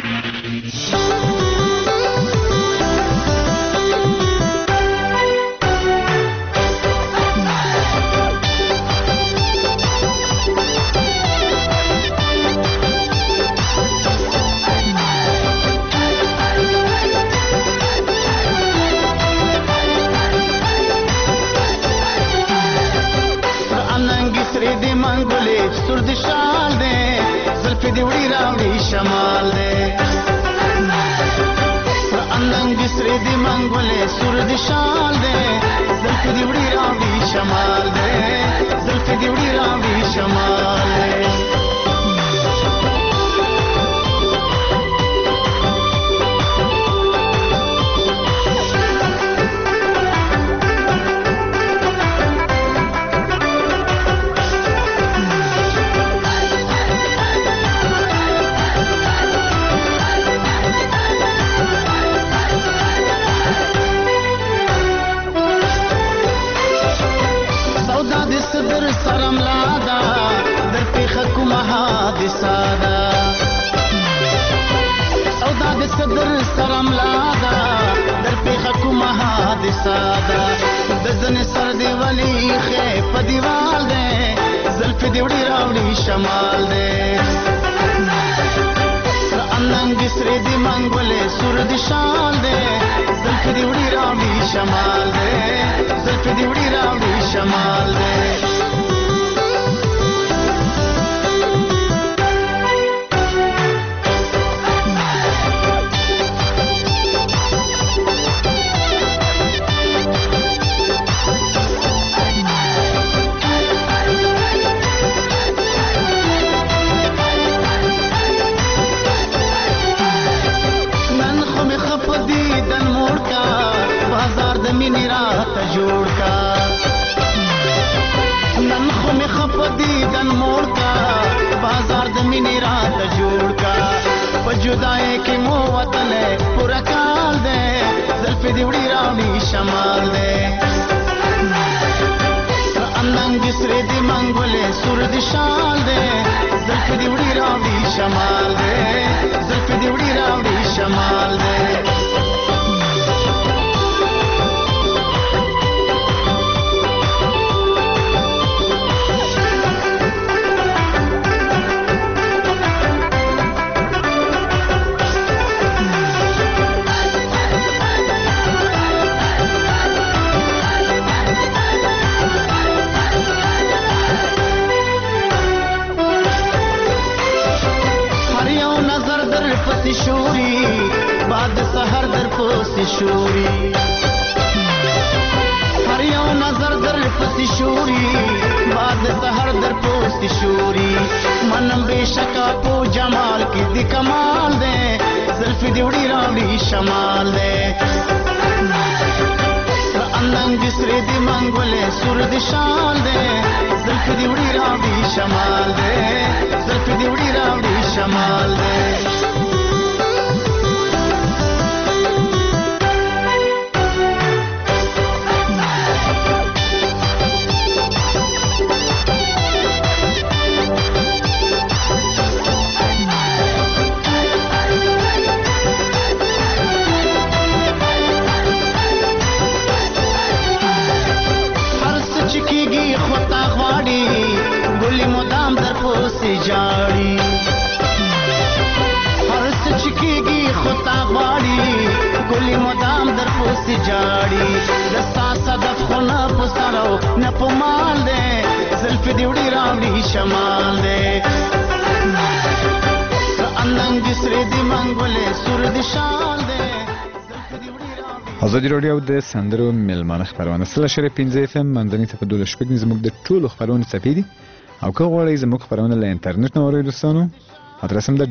S4: ازادي رادیو د سندرو ملمانه خبرونه سره شری 15 اف ام منځنی ته په 12 شپږ زموږ د ټولو خبرونو چپیدي او که غواړئ زموږ خبرونه له انټرنیټ نه اورئ دوستانو ادرس هم د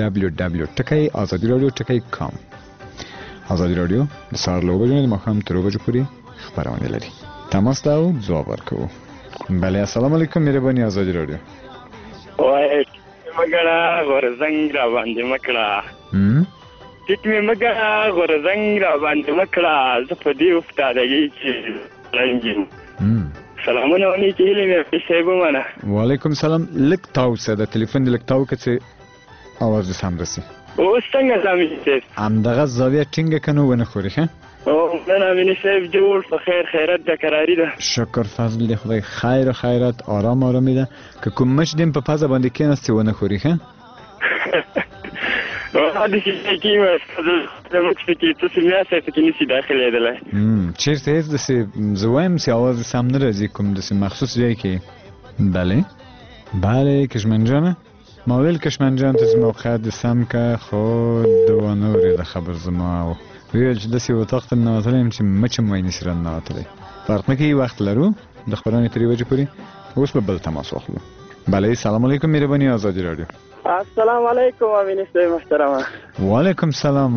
S4: www.azadiradiow.com ازادي رادیو د سهار له 9 بجو نه ماښام تر 2 بجو پورې خبرونه لري تماس ته او ځواب ورکوو بله السلام علیکم مهرباني ازادي رادیو
S9: وای مګړه غورزنګ را باندې مکړه ټیټ می مګړه غورزنګ را باندې مکړه زه په دې افتادګي چې رنګین سلامونه ونی چې هلي مې پیسې بمانه
S4: وعلیکم سلام لک تاو سه د ټلیفون لک تاو کڅه आवाज سم رسي
S9: اوس څنګه زامین صاحب
S4: همدغه زاویه ټینګه کنو ونه خوري ښه
S9: او نن امین صاحب جوړ په خیر خیرت د قراری ده
S4: شکر فضل دی خدای خیر و خیرت آرام آرامی ده که کمش دیم په پزه باندې کېناستی ونه خوري ښه
S9: هغه چې کیمه د مکتب کې تاسو میا صاحب کې نشي داخله ده
S4: چیرته هیڅ داسې زه وایم چې اواز سم نه راځي کوم داسې مخصوص ځای کې بله کشمن جانه ما ویل کشمن جان ته موقعیت د سم که خود ونه اورېده خبر زما ویل چې داسې اتاق ته ننوتلی یم چې مچم وای نشي راننوتلی فرق نه کوي وخت لرو د خبرانې ترې وجې پورې اوس به بل تماس واخلو بله سلام علیکم مهرباني آزادي راډیو
S9: السلام علیکم امین صاحب محترمه
S4: وعلیکم سلام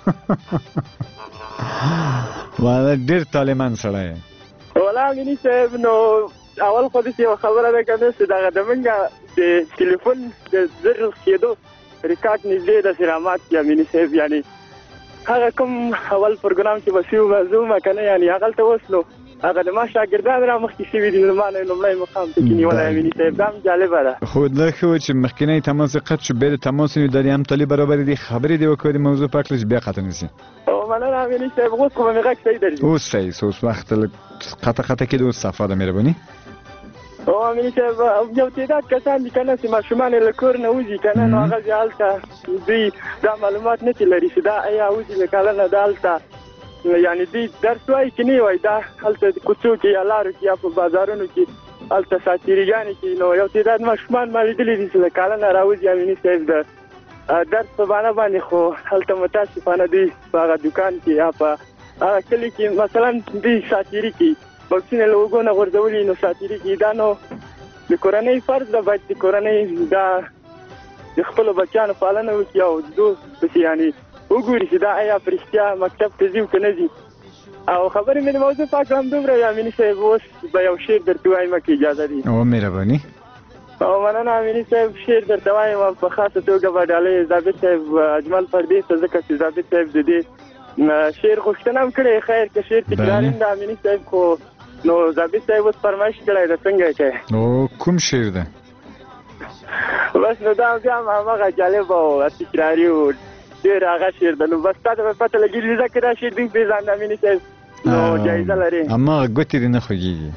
S4: والا ډېر طالبان سړی
S9: ولا امین صاحب نو اول خو دې یو خبره ده کنه چې دغه د منګه د ټلیفون د زر کېدو ریکارډ نږدې د سلامات کې امین صاحب یعنی هغه کوم اول پروګرام چې بسیو مزومه کنه یعنی هغه ته وسلو هغه د ما شاګردان را مخکې شوي دي ما نه لومړی مقام ته کې نیولی امین صاحب دا هم جالبه ده
S4: خو دا ښه و چې مخکینی تماس قطع شو بیا د تماس د هم تالي برابرې دي خبرې دې وکړې د موضوع په هکله چې بیا قطع نه شي
S9: مننه امین صاحب اوس خو به مې غږ صحیح درځي
S4: اوس صحیح اوس وخت قطع کېده اوس صفا ده مهرباني
S9: او امین صاحب یو تعداد کسان دي کنه چې ماشومان له کور نه وځي کنه نو هغه هلته دوی دا معلومات نه لري چې دا ایا وځي له کاله نه دالته یعنی دوی درس وایي که نه وایي دا هلته کوڅو کې یا لارو کې یا په بازارونو کې هلته ساتیریګانې کې نو یو تعداد ماشومان ما لیدلي دي چې له کاله نه راوځي امین صاحب د درس په بانه باندې خو هلته متاسفانه دوی په هغه دوکان کې یا په هغه کلي کې مثلا دوی ساتیري کې بکسونه له اوږو نه غورځولي نو ساتیري کې دا نو د کورنۍ فرض ده باید د کورنۍ دا د خپلو بچیانو پالنه وکړي او دو پسې یعنې وګوري چې دا آیا په رښتیا مکتب ته ځي که نه ځي او خبرې مې د موضوع په هکله همدومره وي امیني صاحب اوس به یو شعر درته وایم که اجازه دي
S4: او مهرباني
S9: او مننه امیني صاحب شعر درته وایم په خاصه توګه به ډالۍ ضابط صاحب اجمل پردې ته ځکه چې ضابط صاحب د دې شعر غوښتنه هم کړې خیر که شعر تکراري د امیني صاحب خو نو ضابط صاحب اوس فرمایش کړی ده څنګه کوي
S4: او کوم شعر ده
S9: بس نو دا بیا هم همغه جالب او تکراري و ډېر هغه شعر ده نو بس تا ته به پته لګېږي ځکه دا شعر دوی پېژانده امیني صاحب نو جایزه لري
S4: هماغه ګوتې دې نه خوږېږي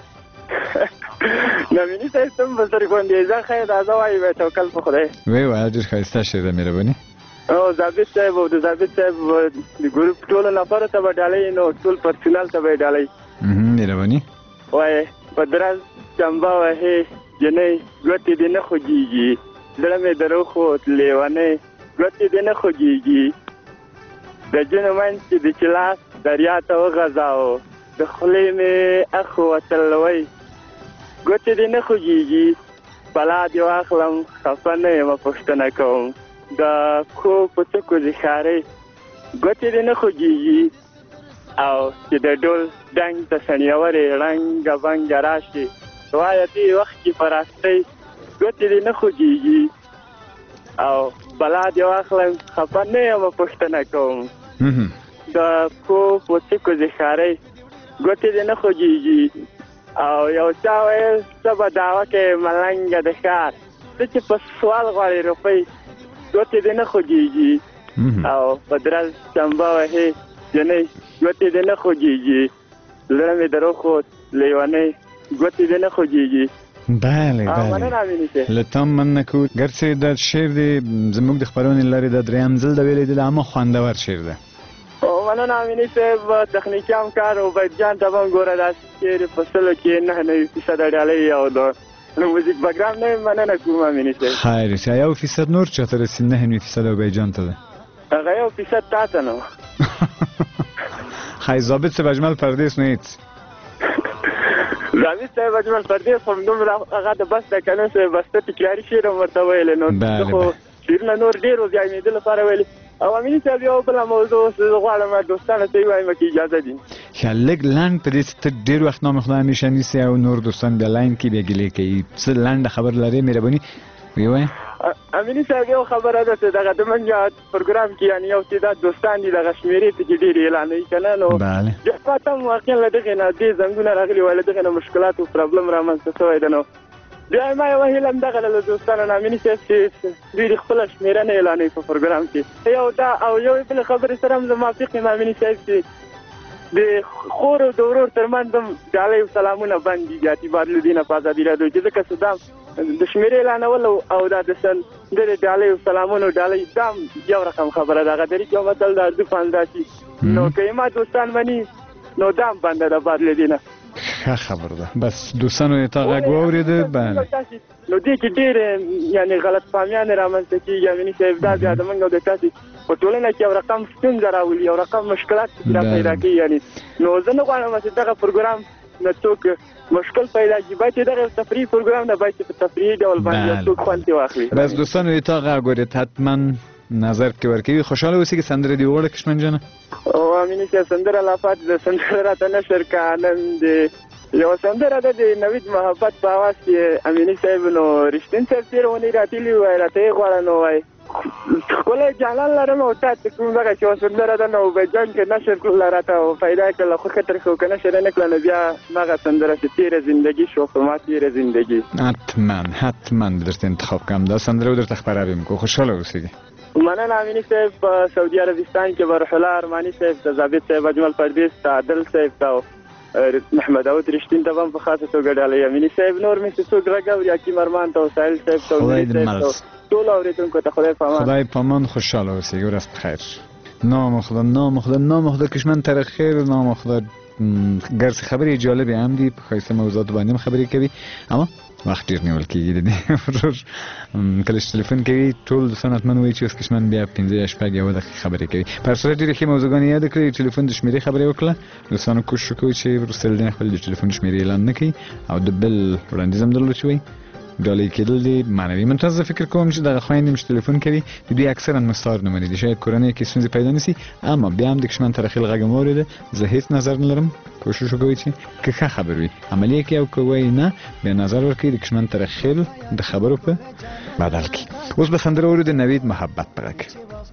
S9: نو امیني صاحب ته هم به څرګندې ځه خیر راځه وایي به توکل په خدای
S4: ویې وایه ډېر ښایسته شعر ده مهرباني
S9: او ضابط صاحب او د ضابط صاحب د ګروپ ټولو نفرو ته به ډالۍ نو ټول پرسونل ته به یې ډالۍ
S4: مهرباني
S9: وایي په درز چمبه وهې جنۍ ګوتې دې نه خوږېږي زړه مې د روښو لیونۍ ګوتې دې نه خوږېږي د جنو منځ کې د چلاس دریا ته وغځاو د خولې مې اخ وتلوی ګوتې دې نه خوږېږي بلا دې واخلم خفه نه یم پوښتنه کوم د پښو په څکو زیخارۍ ګوتې دې نه خوږېږي او چې د ډول ډنګ ته سنیورې ړنګه بنګه راشي وایه دې وخت کې په راستۍ ګوتې دې نه خوږېږي او بلا دې واخلم خفه نه یم پوښتنه کوم د پښو په څکو زیخارۍ ګوتې دې نه خوږېږي او یو چا ویل څه به دعوه کوې ملنګه د ښار څه چې په سوال غواړې روپۍ ګوتې دې نه خوږېږي او په درز چمبه وهې جنۍ ګوتې دې نه خوږېږي زړه مې د روښو لیونۍ ګوتې دې نه خوږېږي
S4: بله له تا مننه کوو ګرچې دا شعر دی زموږ د خپرونې لارې د درېیم ځل د ویلی دی اما خوندور شعر ده
S9: او مننه امیني صاحب تخنیکي همکار عبید جان ته به هم ګوره دا شعر په سلو کې 99% ډالۍ او د موزیک بګرام نه مننه کوم امیني صاحب
S4: خیر شه 1% نور چاته رسید 99% عبید جان ته ده
S9: هغه 1% تا ته نو
S4: خیر ضابط صاحب اجمل پردیس نه هیڅ
S9: ضابط صاحب اجمل پردیس هم دومره هغه د بس د کنه صاحب بس ته تکراري شعر هم ورته ویلی نو خو شعرونه نور ډېر و بیا مې د لپاره ویلي او امیني صاحب یو بله موضوع زه غواړم دوستانو ته یې وایم که اجازه دي
S4: ښه لږ لنډ په دې ته ډېر وخت نام خدای همیشه نیسي او نور دوستان بیا لاین کې بیا ګیلې کوي څه لنډه خبر لرې مهرباني ویې وایه
S9: امیني صاحب یو خبره ده چې دغه د منګه پروګرام کې یعنې یو تعداد دوستان دي دغه شمېرې پکې ډېرې اعلانوي که نه نو جفات هم واقعا له دغې نه دې زنګونه راغلي وای له دغې نه مشکلات او پرابلم رامنځته شوی ده نو بیا ما یو هیله همدغه له دوستانو نه امیني صاحب چې دوی د خپله شمېره نه اعلانوي په پروګرام کې یو دا او یو بلې خبرې سره هم زه موافق یم امیني صاحب چې د خور او د ورور ترمنځ هم ډالۍ او سلامونه بند دي د اعتبار له دې نه په ازادي راډیو کې ځکه چې دا د شمېرې اعلانول او دا د ډالۍ او سلامونو ډالۍ دا هم یو رقم خبره ده هغه درې یو متل د اردو فانداسي نو که ما دوستان مني نو دا هم بنده ده بعد له دې نه
S4: ښه خبر ده بس دوستانو یې تا غږ واورېده بله
S9: نو دې کې ډېر یعنې غلط فهمیانې رامنځته کېږي امیني صاحب دا بیا د موږ او د تاسې په ټولنه کې یو رقم ستونزه راولي یو رقم مشکلات را پیدا کوي یعنې نو زه نه غواړم چې دغه پروګرام نه څوک مشکل پیدا کړي باید چې دغه تفریحي پروګرام نه باید چې په تفریحي ډول باندې څوک خوند ترې واخلي
S4: بس دوستانو یې تا غږ واورېد حتما نظر کې ورکوي خوشحاله اوسئ که سندره دې وغواړه کشمن جانه
S9: او امیني صاحب سندره لا پاتې ده سندره راته نشر که نن د یو سندره ده د نوید محبت په اواز کې امیني صاحب نو رښتین صاحب تېره اونۍ راتلي وای راته یې غواړه نو وای ښکلی جانان لرم او تا چې کوم دغه چې یوه سندره ده نو بیجان کې نشر کړله راته او پیدا یې کړله خوښه ترې خو که نشر یې نه کړله نو بیا همغه سندره چې تېره زندگی شو په ما تېره زندگی
S4: حتما درته انتخاب کوم دا سندره درته خپروي کوم خوشحاله اوسئ
S9: مننه امیني صاحب په سعودي عربستان کې به روح الله ارماني صاحب ته ضابط صاحب اجمل پردیس ته عادل صاحب ته محمد داود رښتین ته هم په خاصه توګه ډالۍ امیني صاحب نور مې چې څوک غږ اوري حکیم ارمان ته وسایل صاحب ته ټولو اورېدونکو ته خدای په امان
S4: خوشحاله اوسئ ورځ بخیر نام خدا کشمن تر خیر نام خدا گرس خبری جالبی هم دی په خاصه موضوعات باندې خبرې کوي اما وخت ډیر نیول کېږي د کله چې تلیفون کوي ټول دوستان حتما وایي چې اوس کشمن بیا 15 شپږ یوه دقیقې خبرې کوي په سره ډېرې ښې موضوعګانې یاد کړئ تلیفون د شمېرې خبرې وکړه دوستانو کوشش وکړئ چې وروسته له دې نه خپل د تلیفون شمېرې اعلان نه کړي او د بل وړاندیز هم درلود چې وایي ډالۍ کېدل دي معنوي منتظ فکر کوم چې دغه خویندې چې تلیفون کوي د دوی اکثرا مستعار نومونه دي شاید کورنۍ کې ستونزې پیدا نشي اما بیا هم د کشمن ترخیل غږ مو اورېده زه هیڅ نظر نه لرم کوشش وکړئ چې که ښه خبر وي عملي کوي او که وایي نه بیا نظر ورکړئ د کشمن ترخیل د خبرو په بدل کې اوس به سندره اورو د نوید محبت په غږ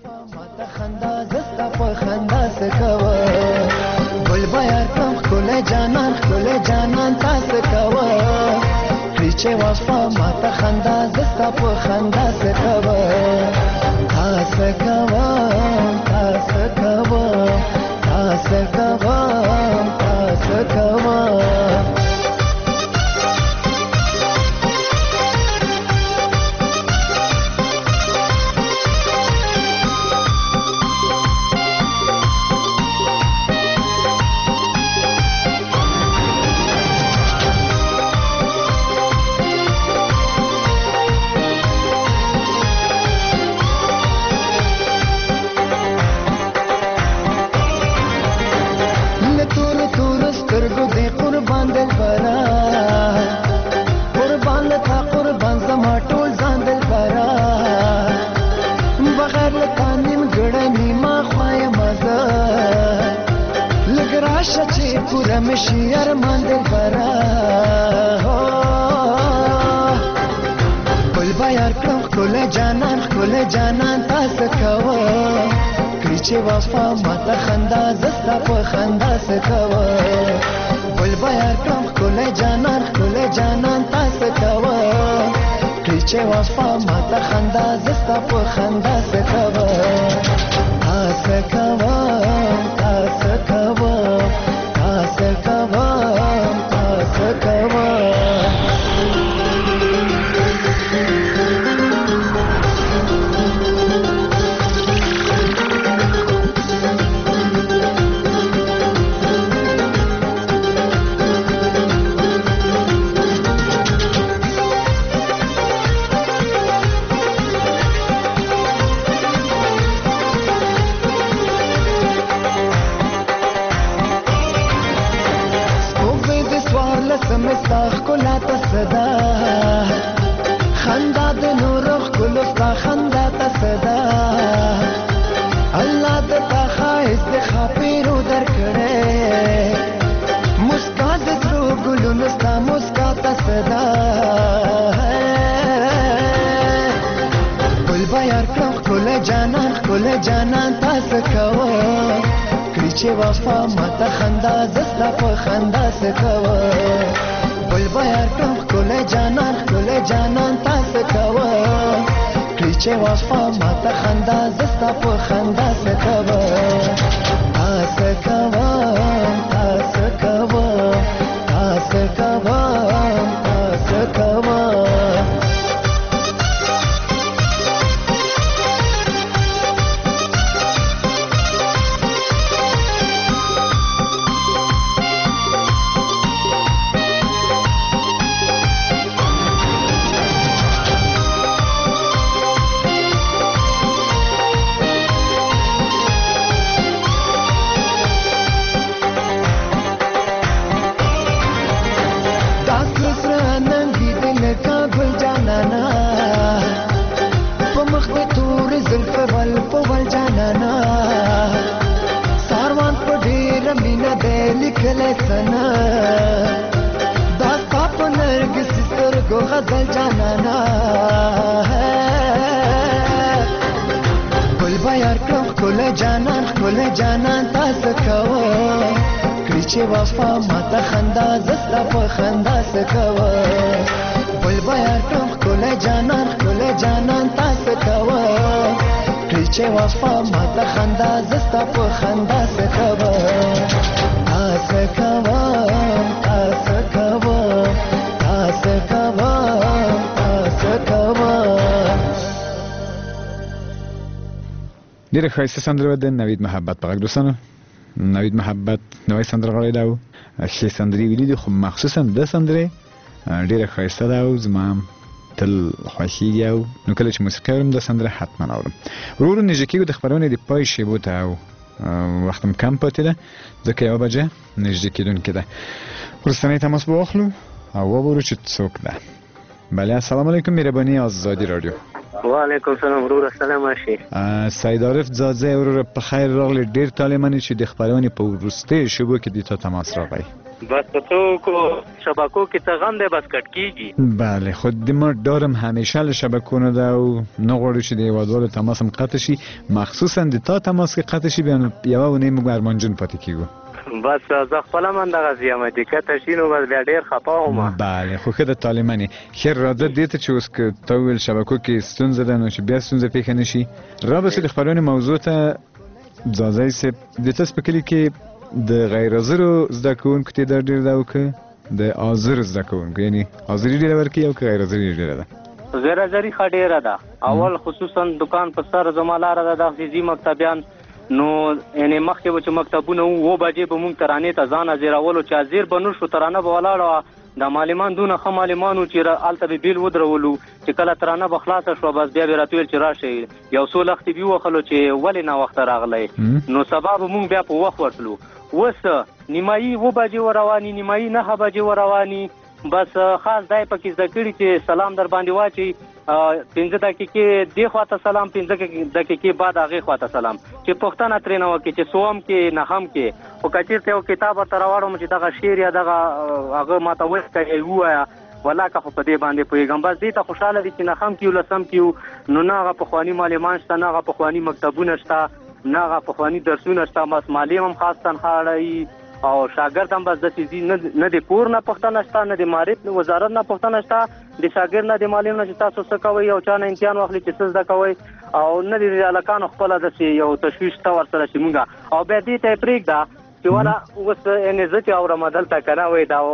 S4: ګل بیار کړم ښکلی جانان تاسو کوه چې وفا ماته خندا زستا په خندا سکوه تاسو کوه تاسو کوه تاسو کوه تاسو کوه مشي ارمان دل برا ګل بیار کړم ښکلی جانان تاسو کوه کړي چې وفا ماته خندا زستا په خندا سکوه ګل بیار کړم ښکلی جانان تاسو کوه کړي چې وفا ماته خندا زستا په خندا سکوه تاسو کوه تاسو کوه تاسو کوه جانان تاسو کوه کړي چې وفا ماته خندا زستا په خندا سکوه بل بیار کړم
S5: ښکلی جانان تاسو کوه کړي چې وفا ماته خندا زستا په خندا څه کوه تاسو کوه تاسو کوه تاسو کوه تاسو کوه لیکلی سنا دا ستا په نرګسي سترګو غزل جانانا ګل به یار کړم ښکلی جانان تاسو کوه کړي چې وفا ماته خندا زه ستا په خندا څه کوه ګل به یار کړم ښکلی جانان تاسو کوه کړي چې وفا ماته خندا زه ستا په خندا څه کوه تاسو کوه تاسو کوه تاسو کوه تاسو کوه
S4: ډېره ښایسته سندره ده نوید محبت په غږ دوستانو نوید محبت نوی سندرغاړی ده او ښې سندرې ویلي دي خو مخصوصا د سندرې ډېره ښایسته ده او زما هم تل خوښېږي او نو کله چې موسیقي اورم د سندره حتما اورم ورو نږدې کېږو د خپرونې د پای شیبو ته او وخت هم کم پاتې ده ځکه 1 بجه نږدې کېدونکې ده وروستنی تماس به واخلو او وګورو چې څوک ده بله السلام علیکم مهرباني آزادی رادیو
S10: وعلیکم سلام ورور السلام عشی
S4: سید عارف زاده ورور په خیر راغلی ډیر طالبانی چې د خبرونې په وروستي شبو کې د تماس راغی
S10: بس په تو شبکو کې ته غم دی بس کټ کیږي
S4: بله خود د ما دارم همیشه له شبکونه ده او نه غواړو چې د هیوادوالو تماس هم قطع شي مخصوصا د تا تماس کې قطع شي بیا یوه اونۍ موږ ارمانجن پاتې کیږو
S10: بس زه خپل من دغه زیامه دي کته شینو بس بیا ډیر خپه وم
S4: بله خو ښه د طالبانې خیر راځه دې ته چې اوس که ته وویل شبکو کې ستونزه ده نو چې بیا ستونزه پیښه نه شي رابسې د خپرونې موضوع ته ځاځی صاحب د تاسو په کلي کې د غیر حاضرو زده کوونکو تعداد ډېر ده او که د حاضرو زده کوونکو یعنی حاضري ډېره ورکوي او که غیر حاضري ډېره ده
S10: غیر حاضري ښه ډېره ده اول خصوصا دکان په سر زما لاره ده دغسې ځي مکتبیان نو یعنې مخکې به چې مکتبونه وو 2 بجې به مونږ ترانې ته ځان حاضرولو چې حاضر به نه شو ترانه به ولاړه وه د معلمان دونه ښه معلمان وو چې هلته به بیل ودرولو چې کله ترانه به خلاصه شوه بس بیا به راته ویل چې راشئ یو څو لختې به ووهلو چې ولې ناوخته راغلی نو سبا به مونږ بیا په وخت ورتلو اوس نیمایي 2 بجې ورواني نیمایي 9 بجې ورواني بس خاص دای پکې زده کړي چې سلام در باندې واچي 15 دقیقې دې خواته سلام 15 دقیقې بعد هغې خواته سلام چې پوښتنه ترېنه وکړي چې سوم کې نهم کې خو که چېرته یو کتاب ورته راوړم چې دغه شعر یا دغه هغه ماته وښکه ووایه ولاکه خو په دې باندې پوهېږم بس دې ته خوشحاله دي چې نهم کې یو لسم کې یو نو نه هغه پخواني معلمان شته نه هغه پخواني مکتبونه شته نه هغه پخواني درسونه شته بس معلم هم خاص تنخوا اړوي او شاګرد هم بس داسې ځي نه د کور نه پوښتنه شته نه د معارف وزارت نه پوښتنه شته د شاګرد نه د معلم نه چې تاسو څه کوئ او چا نه امتحان واخلي چې څه زده کوئ او نه د هلکانو خپله داسې یو تشویش شته ورسره چې مونږ او بیا دې ته یې پرېږده چې والا اوس یعنې زه چې اورم دلته که نه وایي دا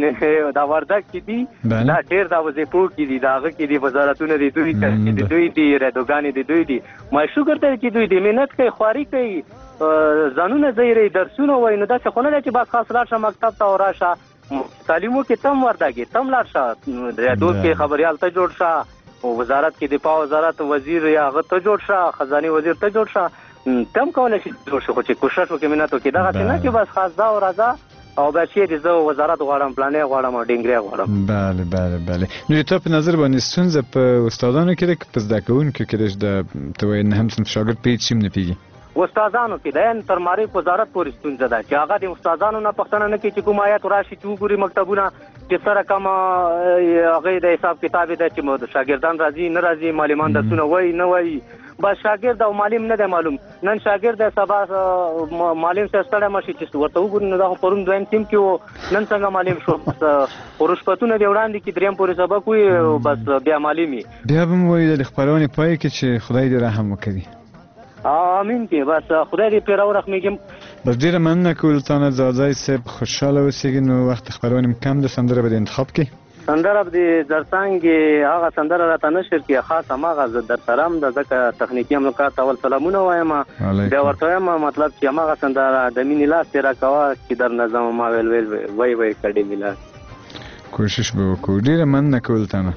S10: وردګ کې دي دا ډېر دا وظیفو کې دي د هغه کې دي وزارتونه د دوی د دوی دي ریډوګانې د دوی دي مایشوګر ته کې دوی دي مهنت کوي خواري کوي ځانونه ځایري درسونه وایي نو داسې خو نه دی چې بس خاص لاړ شه مکتب ته او راشه تعلیمو کې تم وردګې تم لاړ شه ریډو کې خبریال ته جوړ شه وزارت کې دفاع وزارت وزیر یا هغه ته جوړ شه خزانه وزیر ته جوړ شه تم کولای شي جوړ شي خو چې کوشش وکړي مینه تو کې دغه نه چې بس خاص دا او راځه او بیا چې زه وزارت غواړم پلانې غواړم او ډینګري غواړم
S4: بله نو د تا په نظر باندې ستونزه په استادانو کې ده که په زده کوونکو کې ده چې د ته وایې نهم صنف شاګرد په هېڅ شي هم نه پوهېږي
S10: استادانو کې ده تر معرف وزارت پورې ستونزه ده چې هغه د استادانو نه پوښتنه نه کوي چې کوم آیات راشي چې وګوري مکتبونه چې سره کومه هغې د حساب کتاب ده چې شاګردان راځي نه راځي معلمان درسونه وایي نه وایي بس شاګرد او معلم نه دی معلوم. نن شاګرد دی سبا معلم سره ستړی مشي چې ورته وګورو نو دا خو پرون دویم ټیم کې و نن څنګه معلم شو. خو رشوتونه دی وړاندې کې دریم پورې سبق وي بس بیا معلم وي. بیا
S4: به مو وایي د خپرونې پای کې چې خدای دې رحم وکړي.
S10: امین کې بس خدای دې پرې راورحمېږي.
S4: بس ډېره مننه کوو تانه زاځی صاحب خوشحاله اوسېږي. نو وخت خپرونې م کم ده سندره به دې انتخاب کړي.
S10: سندره به دې زرڅانګې هغه سندره راته نشر کړي خاص هماغه زه در سره م ده ځکه تخنیکي امکانات اول سلامونه وایم بیا ورته وایم مطلب چې هماغه سندره د مینې لاس دې راکوه چې در نظم ما ویل وی کړې مې لاس
S4: کوشش به وکړو. ډېره مننه کوو تانه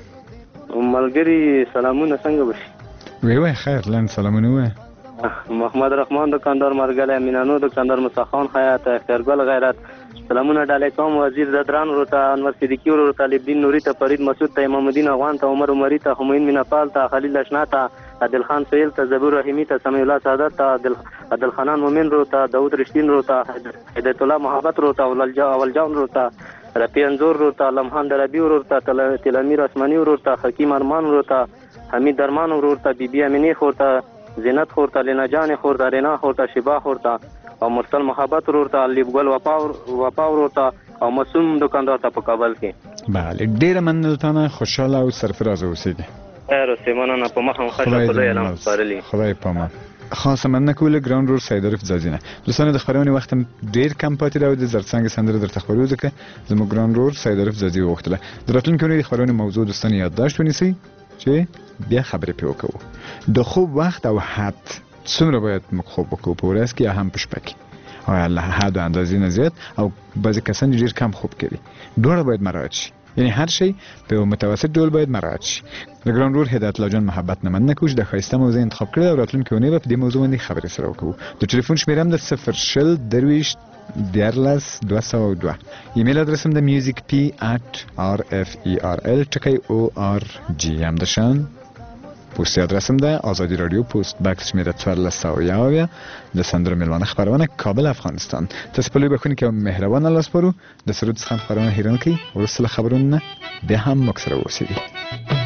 S10: ملګري سلامونه څنګه به شي؟
S4: وی خیر لنډ سلامونه ووایه.
S10: محمد رحمان دکاندار مرګلی مینانو دکاندار مصاخان خیاط خیرګل غیرت سلامونه ډالۍ کوم وزیر زدران ورو ته انور صدیقي ورو ته طالبدین نوري ته فرید مسعود ته امام الدین افغان ته عمر عمري ته همین میناپال ته خلیل اشنا ته عادل خان سهیل ته زبور رحیمی ته سمیع الله سعادت ته عادل خانان مومن ورو ته داود رشدین ورو ته هدایت الله محبت ورو ته اول جان ورو ته رفیع انزور ورو ته لمحان دربی ورو ته تلمیر اسماني ورو ته حکیم ارمان ورو ته حمید درمان ورو ته بیبي امینی خور ته زینت خور ته لینا جان خور ته رینا خور ته شبا خور ته او مرسل محبت ورور ته لیبګل وپا ورور ته او مسوم دکاندار ته په کابل کې.
S4: بله ډېره مننه تانه خوشحاله او سرفراز اوسېږي.
S10: خیر اوسې مننه په مخه خدای خدای اعلان سپارلی
S4: خدای پامان. خاصه مننه کوله ګراوند رور سیدارف زازینه. دوستانو د خبرونې وخت ډېر کم پاتې راو د زرڅانګې سندره درته خبرو ځکه زموږ ګراوند رور سیدارف زازی وغوښتله. د راتلونکي اونۍ د خبرونې موضوع دوستان یادداشت ونیسئ چې بیا خبرې پرې وکړو. د خوب وخت او حد څومره باید موږ خوب وکړو په ورځ کې یا هم په شپه کې؟ آیا له حد و اندازې نه زیات او بعضې کسان ډېر کم خوب کوي. دواړه باید مراعات شي. یعنی هر شی په متوسط ډول باید مراعات شي. د ګراوند رور هدایت الله جان محبت نه مننه کوو چې د ښایسته موضوع انتخاب کړې او راتلونکې اونۍ به په دې موضوع باندې خبرې سره وکړو. د ټلیفون شمېره هم د 020 ایمیل ادرس هم د musicp@rferl.org همداشان پوسټي ادرس هم ده آزادی رادیو پست بکس شمېره 1411 د سندرو میلمانه خپرونه کابل افغانستان. تاسو په لوی بخښنې کې مهربانه لاس پرو د سرود څخه خبرونه هیران کړئ. وروسته له خبرونو نه بیا هم موږ سره اوسئ.